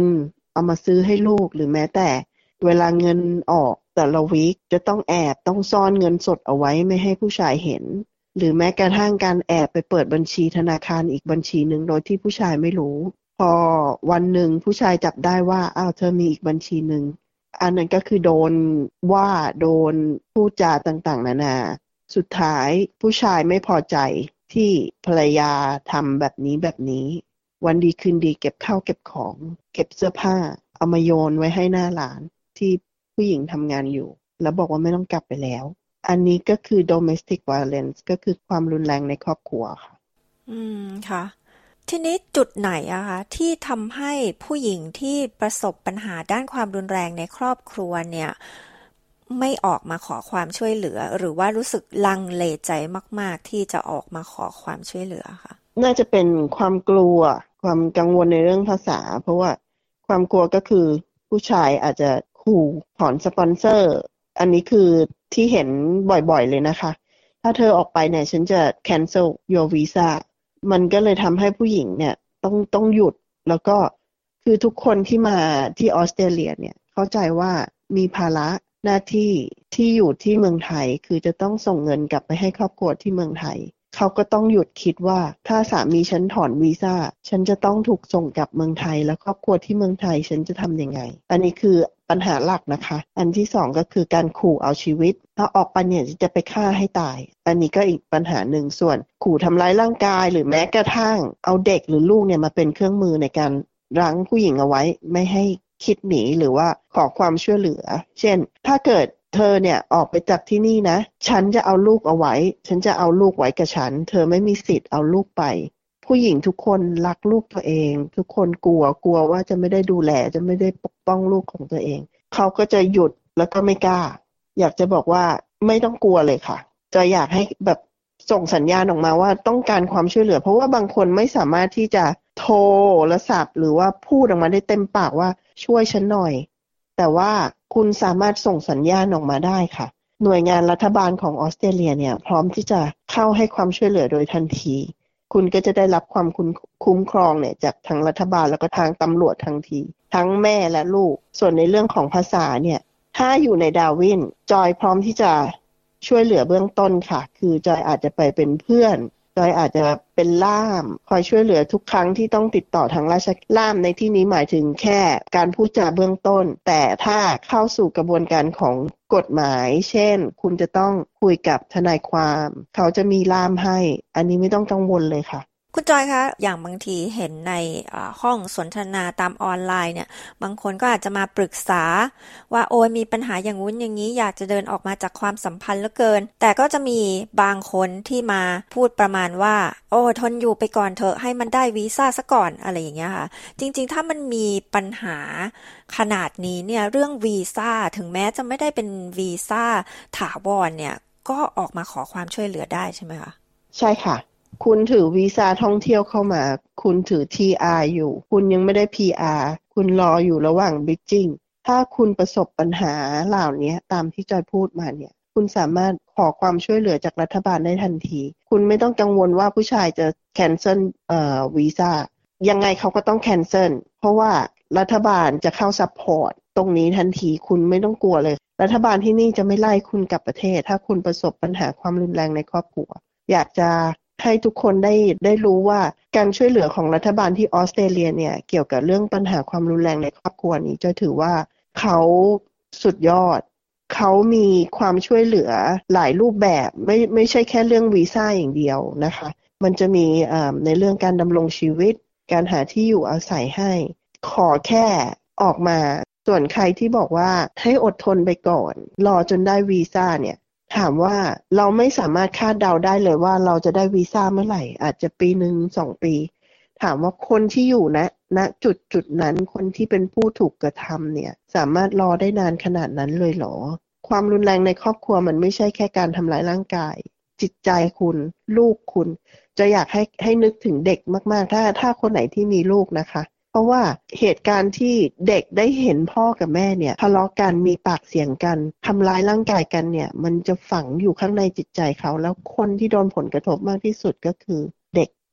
เอามาซื้อให้ลูกหรือแม้แต่เวลาเงินออกแต่ละวีคจะต้องแอบต้องซ่อนเงินสดเอาไว้ไม่ให้ผู้ชายเห็นหรือแม้กระทั่งการแอบไปเปิดบัญชีธนาคารอีกบัญชีนึงโดยที่ผู้ชายไม่รู้พอวันหนึ่งผู้ชายจับได้ว่าอ้าวเธอมีอีกบัญชีนึงอันนั้นก็คือโดนว่าโดนพูดจาต่างๆนานาสุดท้ายผู้ชายไม่พอใจที่ภรรยาทำแบบนี้แบบนี้วันดีคืนดีเก็บข้าวเก็บของเก็บเสื้อผ้าเอามาโยนไว้ให้หน้าร้านที่ผู้หญิงทำงานอยู่แล้วบอกว่าไม่ต้องกลับไปแล้วอันนี้ก็คือ domestic violence ก็คือความรุนแรงในครอบครัวค่ะอืมค่ะทีนี้จุดไหนอะคะที่ทำให้ผู้หญิงที่ประสบปัญหาด้านความรุนแรงในครอบครัวเนี่ยไม่ออกมาขอความช่วยเหลือหรือว่ารู้สึกลังเลใจมากๆที่จะออกมาขอความช่วยเหลือค่ะน่าจะเป็นความกลัวความกังวลในเรื่องภาษาเพราะว่าความกลัวก็คือผู้ชายอาจจะขู่ถอนสปอนเซอร์อันนี้คือที่เห็นบ่อยๆเลยนะคะถ้าเธอออกไปเนี่ยฉันจะ cancel your visa มันก็เลยทำให้ผู้หญิงเนี่ยต้องต้องหยุดแล้วก็คือทุกคนที่มาที่ออสเตรเลียเนี่ยเข้าใจว่ามีภาระหน้าที่ที่อยู่ที่เมืองไทยคือจะต้องส่งเงินกลับไปให้ครอบครัวที่เมืองไทยเขาก็ต้องหยุดคิดว่าถ้าสามีฉันถอนวีซ่าฉันจะต้องถูกส่งกลับเมืองไทยแล้วครอบครัวที่เมืองไทยฉันจะทำยังไงอันนี้คือปัญหาหลักนะคะอันที่สองก็คือการขู่เอาชีวิตถ้าออกไปเนี่ยจะไปฆ่าให้ตายอันนี้ก็อีกปัญหาหนึ่งส่วนขู่ทำร้ายร่างกายหรือแม้กระทั่งเอาเด็กหรือลูกเนี่ยมาเป็นเครื่องมือในการรั้งผู้หญิงเอาไว้ไม่ให้คิดหนีหรือว่าขอความช่วยเหลือเช่นถ้าเกิดเธอเนี่ยออกไปจากที่นี่นะฉันจะเอาลูกเอาไว้ฉันจะเอาลูกไว้กับฉันเธอไม่มีสิทธิ์เอาลูกไปผู้หญิงทุกคนรักลูกตัวเองทุกคนกลัวกลัวว่าจะไม่ได้ดูแลจะไม่ได้ปกป้องลูกของตัวเองเขาก็จะหยุดแล้วก็ไม่กล้าอยากจะบอกว่าไม่ต้องกลัวเลยค่ะจะอยากให้แบบส่งสัญญาณออกมาว่าต้องการความช่วยเหลือเพราะว่าบางคนไม่สามารถที่จะโทรโทรศัพท์หรือว่าพูดออกมาได้เต็มปากว่าช่วยฉันหน่อยแต่ว่าคุณสามารถส่งสัญญาณออกมาได้ค่ะหน่วยงานรัฐบาลของออสเตรเลียเนี่ยพร้อมที่จะเข้าให้ความช่วยเหลือโดยทันทีคุณก็จะได้รับความคุ้มครองเนี่ยจากทางรัฐบาลแล้วก็ทางตำรวจทันทีทั้งแม่และลูกส่วนในเรื่องของภาษาเนี่ยถ้าอยู่ในดาร์วินจอยพร้อมที่จะช่วยเหลือเบื้องต้นค่ะคือจอยอาจจะไปเป็นเพื่อนจอยอาจจะเป็นล่ามคอยช่วยเหลือทุกครั้งที่ต้องติดต่อทางราชการล่ามในที่นี้หมายถึงแค่การพูดจาเบื้องต้นแต่ถ้าเข้าสู่กระบวนการของกฎหมายเช่นคุณจะต้องคุยกับทนายความเขาจะมีล่ามให้อันนี้ไม่ต้องกังวลเลยค่ะคุณจอยคะอย่างบางทีเห็นในห้องสนทนาตามออนไลน์เนี่ยบางคนก็อาจจะมาปรึกษาว่าโอ้ยมีปัญหาอย่างงู้นอย่างนี้อยากจะเดินออกมาจากความสัมพันธ์เหลือเกินแต่ก็จะมีบางคนที่มาพูดประมาณว่าโอ้ทนอยู่ไปก่อนเถอะให้มันได้วีซ่าซะก่อนอะไรอย่างเงี้ยค่ะจริงๆถ้ามันมีปัญหาขนาดนี้เนี่ยเรื่องวีซ่าถึงแม้จะไม่ได้เป็นวีซ่าถาวรเนี่ยก็ออกมาขอความช่วยเหลือได้ใช่ไหมคะใช่ค่ะคุณถือวีซ่าท่องเที่ยวเข้ามาคุณถือ ที อาร์ อยู่คุณยังไม่ได้ พี อาร์ คุณรออยู่ระหว่าง bridging ถ้าคุณประสบปัญหาเหล่านี้ตามที่จอยพูดมาเนี่ยคุณสามารถขอความช่วยเหลือจากรัฐบาลได้ทันทีคุณไม่ต้องกังวลว่าผู้ชายจะ cancel เอ่อวีซ่ายังไงเขาก็ต้อง cancel เพราะว่ารัฐบาลจะเข้า support ตรงนี้ทันทีคุณไม่ต้องกลัวเลยรัฐบาลที่นี่จะไม่ไล่คุณกลับประเทศถ้าคุณประสบปัญหาความรุนแรงในครอบครัวอยากจะให้ทุกคนได้ได้รู้ว่าการช่วยเหลือของรัฐบาลที่ออสเตรเลียเนี่ยเกี่ยวกับเรื่องปัญหาความรุนแรงในครอบครัวนี้จะถือว่าเขาสุดยอดเขามีความช่วยเหลือหลายรูปแบบไม่ไม่ใช่แค่เรื่องวีซ่าอย่างเดียวนะคะมันจะมีในเรื่องการดำรงชีวิตการหาที่อยู่อาศัยให้ขอแค่ออกมาส่วนใครที่บอกว่าให้อดทนไปก่อนรอจนได้วีซ่าเนี่ยถามว่าเราไม่สามารถคาดเดาได้เลยว่าเราจะได้วีซ่าเมื่อไหร่อาจจะปีหนึ่งสองปีถามว่าคนที่อยู่ณณจุดจุดนั้นคนที่เป็นผู้ถูกกระทำเนี่ยสามารถรอได้นานขนาดนั้นเลยเหรอความรุนแรงในครอบครัวมันไม่ใช่แค่การทำร้ายร่างกายจิตใจคุณลูกคุณจะอยากให้ให้นึกถึงเด็กมากๆถ้าถ้าคนไหนที่มีลูกนะคะเพราะว่าเหตุการณ์ที่เด็กได้เห็นพ่อกับแม่เนี่ยทะเลาะกันมีปากเสียงกันทำร้ายร่างกายกันเนี่ยมันจะฝังอยู่ข้างในจิตใจเขาแล้วคนที่โดนผลกระทบมากที่สุดก็คือเด็ก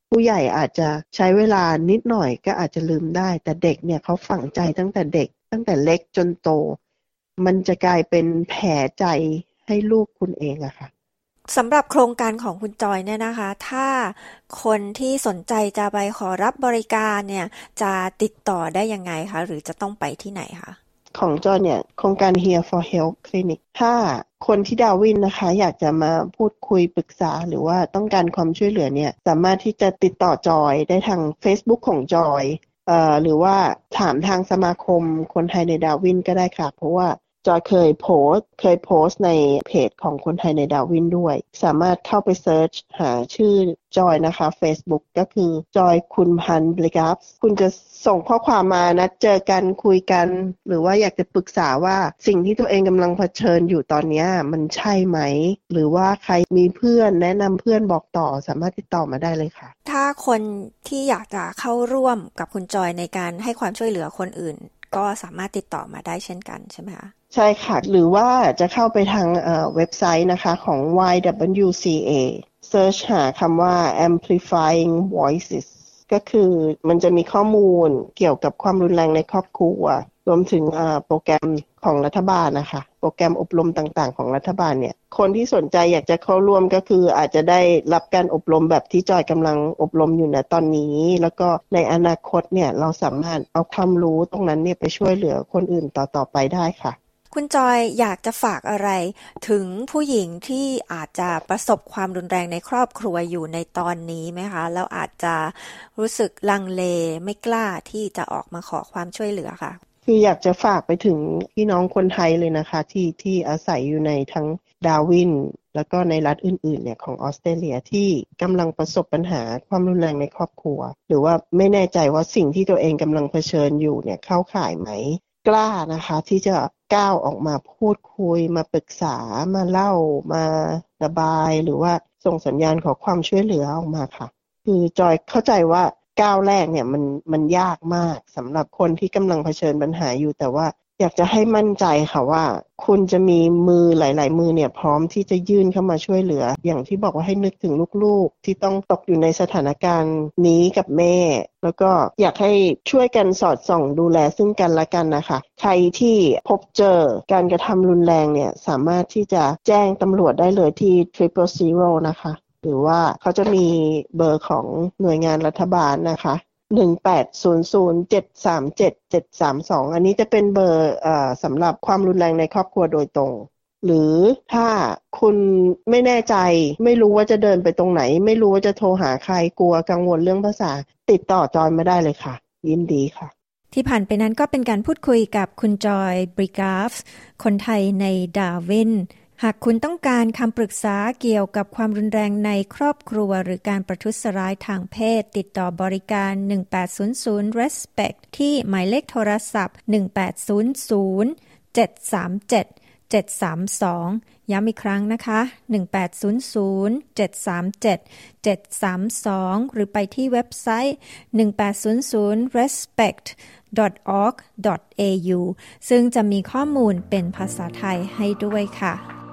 ผู้ใหญ่อาจจะใช้เวลานิดหน่อยก็อาจจะลืมได้แต่เด็กเนี่ยเขาฝังใจตั้งแต่เด็กตั้งแต่เล็กจนโตมันจะกลายเป็นแผลใจให้ลูกคุณเองอะค่ะสำหรับโครงการของคุณจอยเนี่ยนะคะถ้าคนที่สนใจจะไปขอรับบริการเนี่ยจะติดต่อได้ยังไงคะหรือจะต้องไปที่ไหนคะของจอยเนี่ยโครงการ Here for Health Clinic ถ้าคนที่ดาวินนะคะอยากจะมาพูดคุยปรึกษาหรือว่าต้องการความช่วยเหลือเนี่ยสามารถที่จะติดต่อจอยได้ทาง Facebook ของจอยเอ่อหรือว่าถามทางสมาคมคนไทยในดาวินก็ได้ค่ะเพราะว่าจอยเคยโพสเคยโพสในเพจของคนไทยในดาวินด้วยสามารถเข้าไปเซิร์ชหาชื่อจอยนะคะ Facebook ก็คือจอยคุณพันธ์บริกัฟคุณจะส่งข้อความมานัดเจอกันคุยกันหรือว่าอยากจะปรึกษาว่าสิ่งที่ตัวเองกำลังเผชิญอยู่ตอนนี้มันใช่ไหมหรือว่าใครมีเพื่อนแนะนำเพื่อนบอกต่อสามารถติดต่อมาได้เลยค่ะถ้าคนที่อยากจะเข้าร่วมกับคุณจอยในการให้ความช่วยเหลือคนอื่นก็สามารถติดต่อมาได้เช่นกันใช่ไหมคะใช่ค่ะหรือว่าจะเข้าไปทางเอ่อเว็บไซต์นะคะของ วาย ดับเบิลยู ซี เอ search หาคำว่า amplifying voices ก็คือมันจะมีข้อมูลเกี่ยวกับความรุนแรงในครอบครัวรวมถึงเอ่อโปรแกรมของรัฐบาลนะคะโปรแกรมอบรมต่างๆของรัฐบาลเนี่ยคนที่สนใจอยากจะเข้าร่วมก็คืออาจจะได้รับการอบรมแบบที่จอยกำลังอบรมอยู่ณตอนนี้แล้วก็ในอนาคตเนี่ยเราสามารถเอาความรู้ตรงนั้นเนี่ยไปช่วยเหลือคนอื่นต่อๆไปได้ค่ะคุณจอยอยากจะฝากอะไรถึงผู้หญิงที่อาจจะประสบความรุนแรงในครอบครัวอยู่ในตอนนี้ไหมคะแล้วอาจจะรู้สึกลังเลไม่กล้าที่จะออกมาขอความช่วยเหลือค่ะคืออยากจะฝากไปถึงพี่น้องคนไทยเลยนะคะที่ที่อาศัยอยู่ในทั้งดาร์วินแล้วก็ในรัฐอื่นๆเนี่ยของออสเตรเลียที่กำลังประสบปัญหาความรุนแรงในครอบครัวหรือว่าไม่แน่ใจว่าสิ่งที่ตัวเองกำลังเผชิญอยู่เนี่ยเข้าข่ายไหมกล้านะคะที่จะก้าวออกมาพูดคุยมาปรึกษามาเล่ามาระบายหรือว่าส่งสัญญาณขอความช่วยเหลือออกมาค่ะคือจอยเข้าใจว่าก้าวแรกเนี่ยมันมันยากมากสำหรับคนที่กำลังเผชิญปัญหาอยู่แต่ว่าอยากจะให้มั่นใจค่ะว่าคุณจะมีมือหลายๆมือเนี่ยพร้อมที่จะยื่นเข้ามาช่วยเหลืออย่างที่บอกว่าให้นึกถึงลูกๆที่ต้องตกอยู่ในสถานการณ์นี้กับแม่แล้วก็อยากให้ช่วยกันสอดส่องดูแลซึ่งกันและกันนะคะใครที่พบเจอการกระทำรุนแรงเนี่ยสามารถที่จะแจ้งตำรวจได้เลยที่ triple zero นะคะหรือว่าเขาจะมีเบอร์ของหน่วยงานรัฐบาลนะคะหนึ่งแปดศูนย์ศูนย์ เจ็ดสามเจ็ด เจ็ดสามสองอันนี้จะเป็นเบอร์เอ่อสำหรับความรุนแรงในครอบครัวโดยตรงหรือถ้าคุณไม่แน่ใจไม่รู้ว่าจะเดินไปตรงไหนไม่รู้ว่าจะโทรหาใครกลัวกังวลเรื่องภาษาติดต่อจอยมาได้เลยค่ะยินดีค่ะที่ผ่านไปนั้นก็เป็นการพูดคุยกับคุณจอยบริกาฟคนไทยในดาร์วินหากคุณต้องการคำปรึกษาเกี่ยวกับความรุนแรงในครอบครัวหรือการประทุษร้ายทางเพศติดต่อบริการหนึ่งแปดศูนย์ศูนย์ respect ที่หมายเลขโทรศัพท์หนึ่งแปดศูนย์ศูนย์ เจ็ดสามเจ็ด เจ็ดสามสองย้ำอีกครั้งนะคะหนึ่งแปดศูนย์ศูนย์ เจ็ดสามเจ็ด เจ็ดสามสองหรือไปที่เว็บไซต์หนึ่งแปดศูนย์ศูนย์ respectดอท ออร์ก ดอท เอ ยู ซึ่งจะมีข้อมูลเป็นภาษาไทยให้ด้วยค่ะ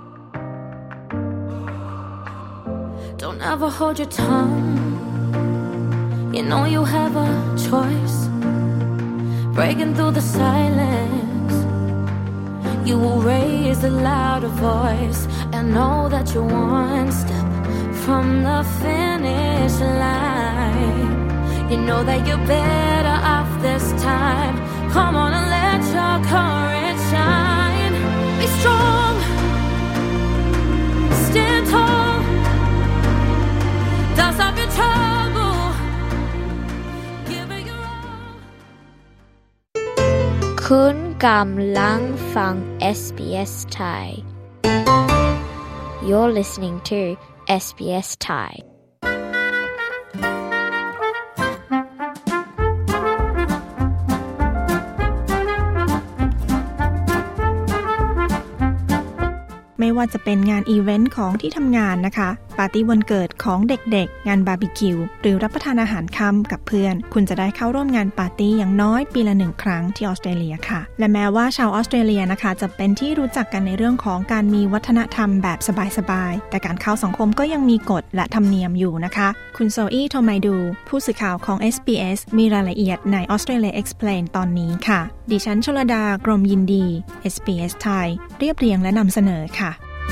Don't ever hold your tongue. You know you have a choice. Breaking through the silence, you will raise a louder voice and know that you're one step from the finish line. You know that you're better off this time. Come on and let your courage shine. Be strong, stand tall.Dust off your trouble. Give it your all. คุณกำลังฟัง เอส บี เอส Thai. You're listening to เอส บี เอส Thai. ไม่ว่าจะเป็นงานอีเวนต์ของที่ทำงานนะคะปาร์ตี้วันเกิดของเด็กๆงานบาร์บีคิวหรือรับประทานอาหารค่ำกับเพื่อนคุณจะได้เข้าร่วมงานปาร์ตี้อย่างน้อยปีละหนึ่งครั้งที่ออสเตรเลียค่ะและแม้ว่าชาวออสเตรเลียนะคะจะเป็นที่รู้จักกันในเรื่องของการมีวัฒนธรรมแบบสบายๆแต่การเข้าสังคมก็ยังมีกฎและธรรมเนียมอยู่นะคะคุณโซอี้โทไมดูผู้สื่อข่าวของ เอส บี เอส มีรายละเอียดใน Australia Explain ตอนนี้ค่ะดิฉันชลดากรมยินดี เอส บี เอส ไทยเรียบเรียงและนำเสนอค่ะ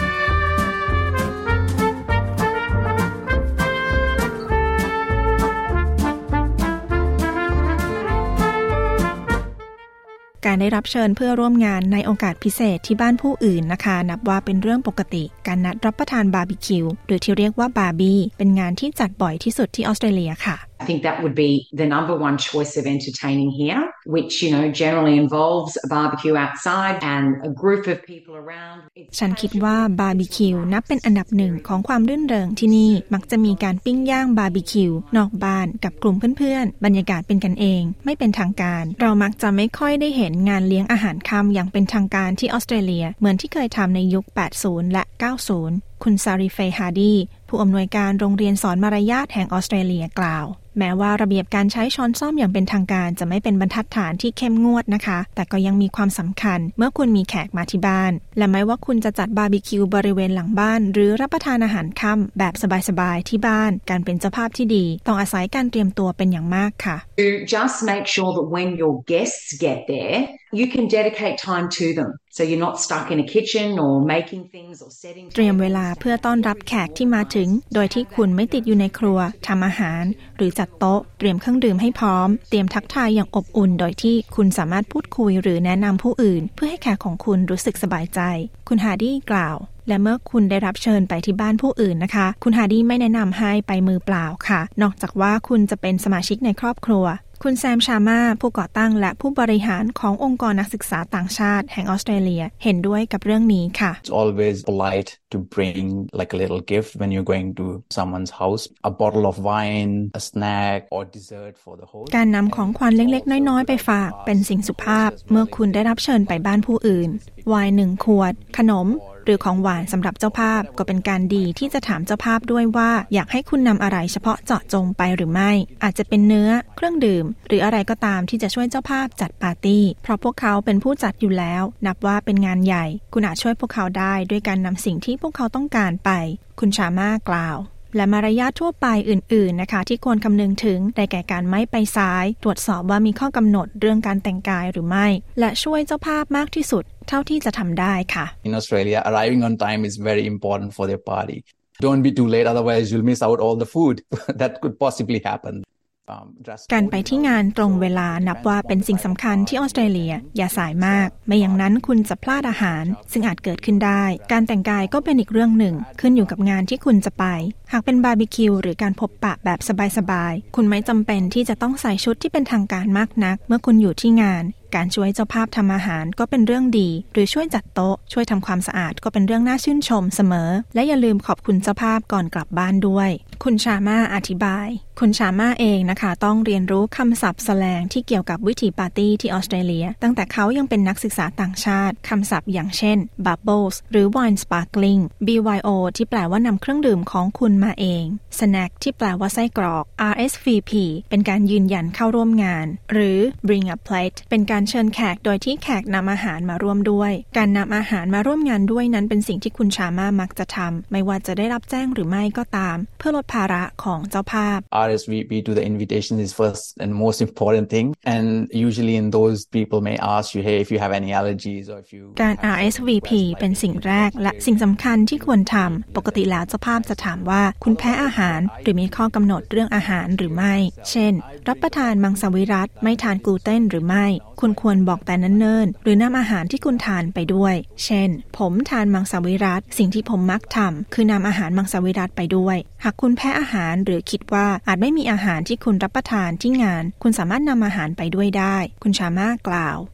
การได้รับเชิญเพื่อร่วมงานในโอกาสพิเศษที่บ้านผู้อื่นนะคะนับว่าเป็นเรื่องปกติการนัดรับประทานบาร์บีคิวหรือที่เรียกว่าบาร์บี้เป็นงานที่จัดบ่อยที่สุดที่ออสเตรเลียค่ะ I think that would be the number one choice of entertaining here, which, you know, generally involves a barbecue outside and a group of people around. ฉันคิดว่าบาร์บีคิวนับเป็นอันดับหนึ่งของความรื่นเริงที่นี่มักจะมีการปิ้งย่างบาร์บีคิวนอกบ้านกับกลุ่มเพื่อนๆบรรยากาศเป็นกันเองไม่เป็นทางการเรามักจะไม่ค่อยได้เห็นงานเลี้ยงอาหารค่ำอย่างเป็นทางการที่ออสเตรเลียเหมือนที่เคยทำในยุค แปดสิบ และ เก้าสิบ คุณซาริเฟย์ฮาร์ดีผู้อำนวยการโรงเรียนสอนมารยาทแห่งออสเตรเลียกล่าวแม้ว่าระเบียบการใช้ช้อนส้อมอย่างเป็นทางการจะไม่เป็นบรรทัดฐานที่เข้มงวดนะคะแต่ก็ยังมีความสำคัญเมื่อคุณมีแขกมาที่บ้านและไม่ว่าคุณจะจัดบาร์บีคิวบริเวณหลังบ้านหรือรับประทานอาหารค่ำแบบสบายๆที่บ้านการเป็นเจ้าภาพที่ดีต้องอาศัยการเตรียมตัวเป็นอย่างมากค่ะ To just make sure that when your guests get there you can dedicate time to them so you're not stuck in a kitchen or making things or setting เตรียมเวลาเพื่อต้อนรับแขกที่มาถึงโดยที่คุณไม่ติดอยู่ในครัวทำอาหารหรือจัดโต๊ะเตรียมเครื่องดื่มให้พร้อมเตรียมทักทายอย่างอบอุ่นโดยที่คุณสามารถพูดคุยหรือแนะนำผู้อื่นเพื่อให้แขกของคุณรู้สึกสบายใจคุณฮาร์ดี้กล่าวและเมื่อคุณได้รับเชิญไปที่บ้านผู้อื่นนะคะคุณฮาร์ดี้ไม่แนะนำให้ไปมือเปล่าค่ะนอกจากว่าคุณจะเป็นสมาชิกในครอบครัวคุณแซมชาม่าผู้ก่อตั้งและผู้บริหารขององค์กรนักศึกษาต่างชาติแห่งออสเตรเลียเห็นด้วยกับเรื่องนี้ค่ะ It's always polite to bring like a little gift when you're going to someone's house, a bottle of wine, a snack or dessert for the host. การนำของขวัญเล็กๆน้อยๆไปฝากเป็นสิ่งสุภาพเมื่อคุณได้รับเชิญไปบ้านผู้อื่นไวน์หนึ่งขวดขนมหรือของหวานสำหรับเจ้าภาพก็เป็นการดีที่จะถามเจ้าภาพด้วยว่าอยากให้คุณนำอะไรเฉพาะเจาะจงไปหรือไม่อาจจะเป็นเนื้อเครื่องดื่มหรืออะไรก็ตามที่จะช่วยเจ้าภาพจัดปาร์ตี้เพราะพวกเขาเป็นผู้จัดอยู่แล้วนับว่าเป็นงานใหญ่คุณอาจช่วยพวกเขาได้ด้วยการนำสิ่งที่พวกเขาต้องการไปคุณชาม่ากล่าวและมารยาททั่วไปอื่นๆนะคะที่ควรคำนึงถึงได้แก่การไม่ไปซ้ายตรวจสอบว่ามีข้อกำหนดเรื่องการแต่งกายหรือไม่และช่วยเจ้าภาพมากที่สุดเท่าที่จะทำได้ค่ะ In Australia, arriving on time is very important for their party. Don't be too late, otherwise you'll miss out all the food that could possibly happen. การไปที่งานตรงเวลานับว่าเป็นสิ่งสำคัญที่ออสเตรเลียอย่าสายมากไม่อย่างนั้นคุณจะพลาดอาหารซึ่งอาจเกิดขึ้นได้การแต่งกายก็เป็นอีกเรื่องหนึ่งขึ้นอยู่กับงานที่คุณจะไปหากเป็นบาร์บีคิวหรือการพบปะแบบสบายๆคุณไม่จำเป็นที่จะต้องใส่ชุดที่เป็นทางการมากนักเมื่อคุณอยู่ที่งานการช่วยเจ้าภาพทำอาหารก็เป็นเรื่องดีหรือช่วยจัดโต๊ะช่วยทำความสะอาดก็เป็นเรื่องน่าชื่นชมเสมอและอย่าลืมขอบคุณเจ้าภาพก่อนกลับบ้านด้วยคุณชาม่าอธิบายคุณชาม่าเองนะคะต้องเรียนรู้คำศัพท์แสลงที่เกี่ยวกับวิถีปาร์ตี้ที่ออสเตรเลียตั้งแต่เขายังเป็นนักศึกษาต่างชาติคำศัพท์อย่างเช่น bubbles หรือ wine sparkling บี วาย โอ ที่แปลว่านำเครื่องดื่มของคุณมาเอง snack ที่แปลว่าไส้กรอก อาร์ เอส วี พี เป็นการยืนยันเข้าร่วมงานหรือ bring a plate เป็นการเชิญแขกโดยที่แขกนำอาหารมาร่วมด้วยการนำอาหารมาร่วมงานด้วยนั้นเป็นสิ่งที่คุณชาม่ามักจะทำไม่ว่าจะได้รับแจ้งหรือไม่ก็ตามเพื่อลดภาระของเจ้าภาพอาร์ เอส วี พี to the invitation is first and most important thing and usually in those people may ask you hey if you have any allergies or if you การ อาร์ เอส วี พี เป็นสิ่งแรกและสิ่งสำคัญที่ควรทำปกติแล้วเจ้าภาพจะถามว่าคุณแพ้อาหารหรือมีข้อกำหนดเรื่องอาหารหรือไม่เช่นรับประทานมังสวิรัติไม่ทานกลูเตนหรือไม่คุณควรบอกแต่เนิ่นๆหรือนำอาหารที่คุณทานไปด้วยเช่นผมทานมังสวิรัติสิ่งที่ผมมักทำคือนำอาหารมังสวิรัติไปด้วยหากคุณแพ้อาหารหรือคิดว่าอาจไม่มีอาหารที่คุณรับประทานที่งานคุณสามารถนำอาหารไปด้วยได้คุณชาม่ากล่าว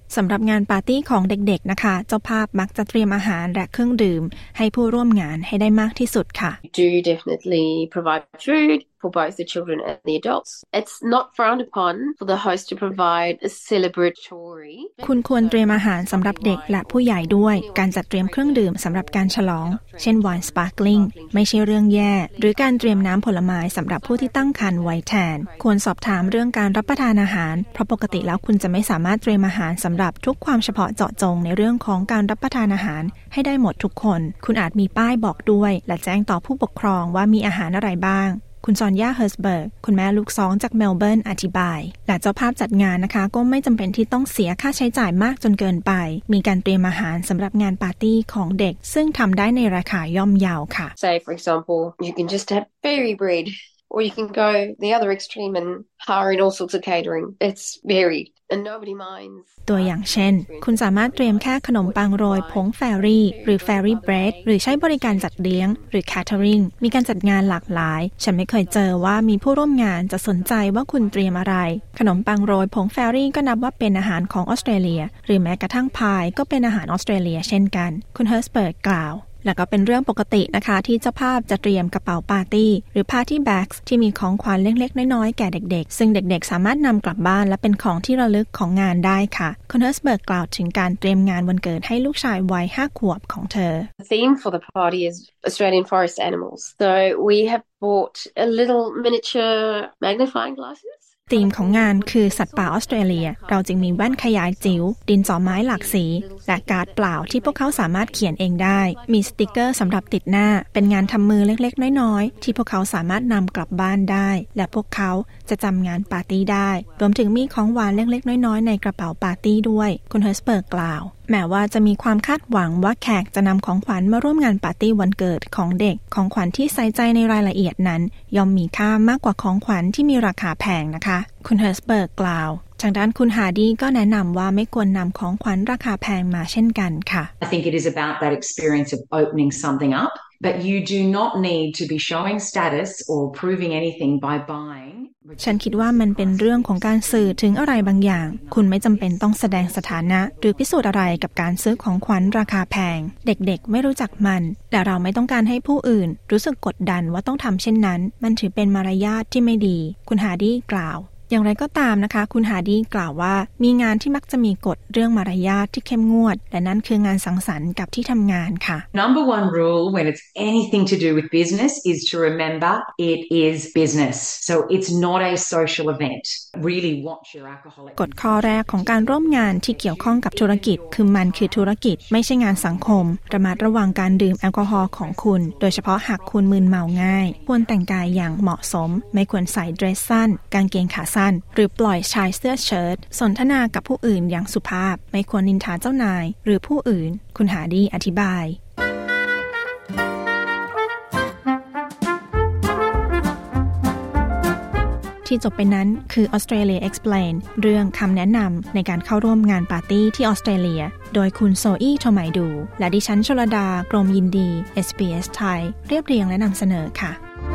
สำหรับงานปาร์ตี้ของเด็กๆนะคะเจ้าภาพมักจะเตรียมอาหารและเครื่องดื่มให้ผู้ร่วมงานให้ได้มากที่สุดค่ะ Do definitely provide food for both the children and the adults. It's not frowned upon for the host to provide a celebratory. คุณควรเตรียมอาหารสำหรับเด็กและผู้ใหญ่ด้วยการจัดเตรียมเครื่องดื่มสำหรับการฉลองเช่นไวน์สปาร์คลิงไม่ใช่เรื่องแย่หรือการเตรียมน้ำผลไม้สำหรับผู้ที่ตั้งครรภ์ไว้แทนควรสอบถามเรื่องการรับประทานอาหารเพราะปกติแล้วคุณจะไม่สามารถเตรียมอาหารสำหรับทุกความเฉพาะเจาะจงในเรื่องของการรับประทานอาหารให้ได้หมดทุกคนคุณอาจมีป้ายบอกด้วยและแจ้งต่อผู้ปกครองว่ามีอาหารอะไรบ้างคุณซอนยาเฮิร์สเบิร์กคุณแม่ลูกสองจากเมลเบิร์นอธิบายและเจ้าภาพจัดงานนะคะก็ไม่จำเป็นที่ต้องเสียค่าใช้จ่ายมากจนเกินไปมีการเตรียมอาหารสำหรับงานปาร์ตี้ของเด็กซึ่งทำได้ในราคาย่อมเยาค่ะ Say for example you can just have fairy bread or you can go the other extreme and hire in all sorts of catering. It's varied and nobody minds. ตัวอย่างเช่นคุณสามารถเตรียมแค่ขนมปังโรยผงแฟรี่หรือแฟรี่เบรดหรือใช้บริการจัดเลี้ยงหรือ catering มีการจัดงานหลากหลายฉันไม่เคยเจอว่ามีผู้ร่วมงานจะสนใจว่าคุณเตรียมอะไรขนมปังโรยผงแฟรี่ก็นับว่าเป็นอาหารของออสเตรเลียหรือแม้กระทั่งพายก็เป็นอาหารออสเตรเลียเช่นกันคุณเฮิร์สเบิร์กกล่าวและก็เป็นเรื่องปกตินะคะที่เจ้าภาพจะเตรียมกระเป๋าปาร์ตี้หรือ Party Bags ที่มีของขวัญเล็กๆน้อยๆแก่เด็กๆซึ่งเด็กๆสามารถนำกลับบ้านและเป็นของที่ระลึกของงานได้ค่ะคุณเฮิร์สเบิร์กกล่าวถึงการเตรียมงานวันเกิดให้ลูกชายวัยห้าขวบของเธอ The theme for the party is Australian forest animals. So we have bought a little miniature magnifying glasses. ธีมของงานคือสัตว์ป่าออสเตรเลียเราจึงมีแว่นขยายจิ๋วดินสอไม้หลากสีและการ์ดเปล่าที่พวกเขาสามารถเขียนเองได้มีสติกเกอร์สำหรับติดหน้าเป็นงานทำมือเล็กๆน้อยๆที่พวกเขาสามารถนำกลับบ้านได้และพวกเขาจะจำงานปาร์ตี้ได้รวมถึงมีของหวานเล็กๆน้อยๆในกระเป๋าปาร์ตี้ด้วยคุณเฮิร์สเบิร์กกล่าวแม้ว่าจะมีความคาดหวังว่าแขกจะนำของขวัญมาร่วมงานปาร์ตี้วันเกิดของเด็กของขวัญที่ใส่ใจในรายละเอียดนั้นย่อมมีค่ามากกว่าของขวัญที่มีราคาแพงนะคะคุณเฮิร์สเบิร์กกล่าวทางด้านคุณฮาร์ดี้ก็แนะนำว่าไม่ควรนำของขวัญราคาแพงมาเช่นกันค่ะ I think it is about that experience of opening something up, but you do not need to be showing status or proving anything by buying. ฉันคิดว่ามันเป็นเรื่องของการสื่อถึงอะไรบางอย่างคุณไม่จำเป็นต้องแสดงสถานะหรือพิสูจน์อะไรกับการซื้อของขวัญราคาแพงเด็กๆไม่รู้จักมันแต่เราไม่ต้องการให้ผู้อื่นรู้สึกกดดันว่าต้องทำเช่นนั้นมันถือเป็นมารยาทที่ไม่ดีคุณฮาร์ดี้กล่าวอย่างไรก็ตามนะคะคุณฮาร์ดี้กล่าวว่ามีงานที่มักจะมีกฎเรื่องมารยาทที่เข้มงวดและนั่นคืองานสังสรรค์กับที่ทำงานค่ะ Number one rule when it's anything to do with business is to remember it is business. So it's not a social event. Really watch your alcoholic. กฎข้อแรกของการร่วมงานที่เกี่ยวข้องกับธุรกิจคือมันคือธุรกิจไม่ใช่งานสังคมระมัดระวังการดื่มแอลกอฮอล์ของคุณโดยเฉพาะหากคุณมึนเมาง่ายควรแต่งกายอย่างเหมาะสมไม่ควรใส่เดรสสั้นกางเกงขาสั้นหรือปล่อยชายเสื้อเชิ้ตสนทนากับผู้อื่นอย่างสุภาพไม่ควรนินทาเจ้านายหรือผู้อื่นคุณฮาร์ดี้อธิบายที่จบไปนั้นคือ Australia Explain เรื่องคำแนะนำในการเข้าร่วมงานปาร์ตี้ที่ออสเตรเลียโดยคุณโซอี้โทมัยดูและดิฉันชลดากรมยินดี เอส บี เอส ไทยเรียบเรียงและนำเสนอค่ะ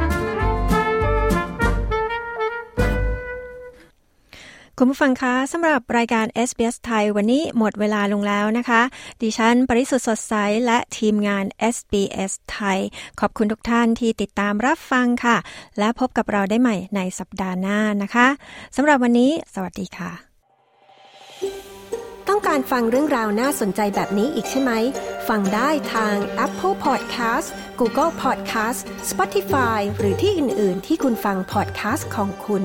คุณผู้ฟังคะสำหรับรายการ เอส บี เอส ไทยวันนี้หมดเวลาลงแล้วนะคะดิฉันปริสุทธิ์สดใสและทีมงาน เอส บี เอส ไทยขอบคุณทุกท่านที่ติดตามรับฟังค่ะและพบกับเราได้ใหม่ในสัปดาห์หน้านะคะสำหรับวันนี้สวัสดีค่ะต้องการฟังเรื่องราวน่าสนใจแบบนี้อีกใช่ไหมฟังได้ทาง Apple Podcast Google Podcast Spotify หรือที่อื่นๆที่คุณฟัง podcast ของคุณ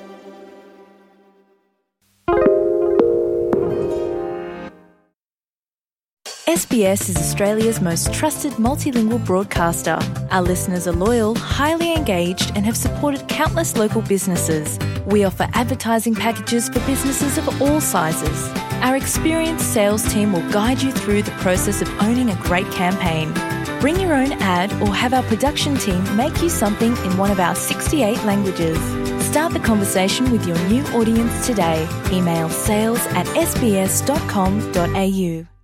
เอส บี เอสis Australia's most trusted multilingual broadcaster. Our listeners are loyal, highly engaged, and have supported countless local businesses. We offer advertising packages for businesses of all sizes. Our experienced sales team will guide you through the process of owning a great campaign. Bring your own ad or have our production team make you something in one of our sixty-eight languages. Start the conversation with your new audience today. Email sales at s b s dot com dot a u.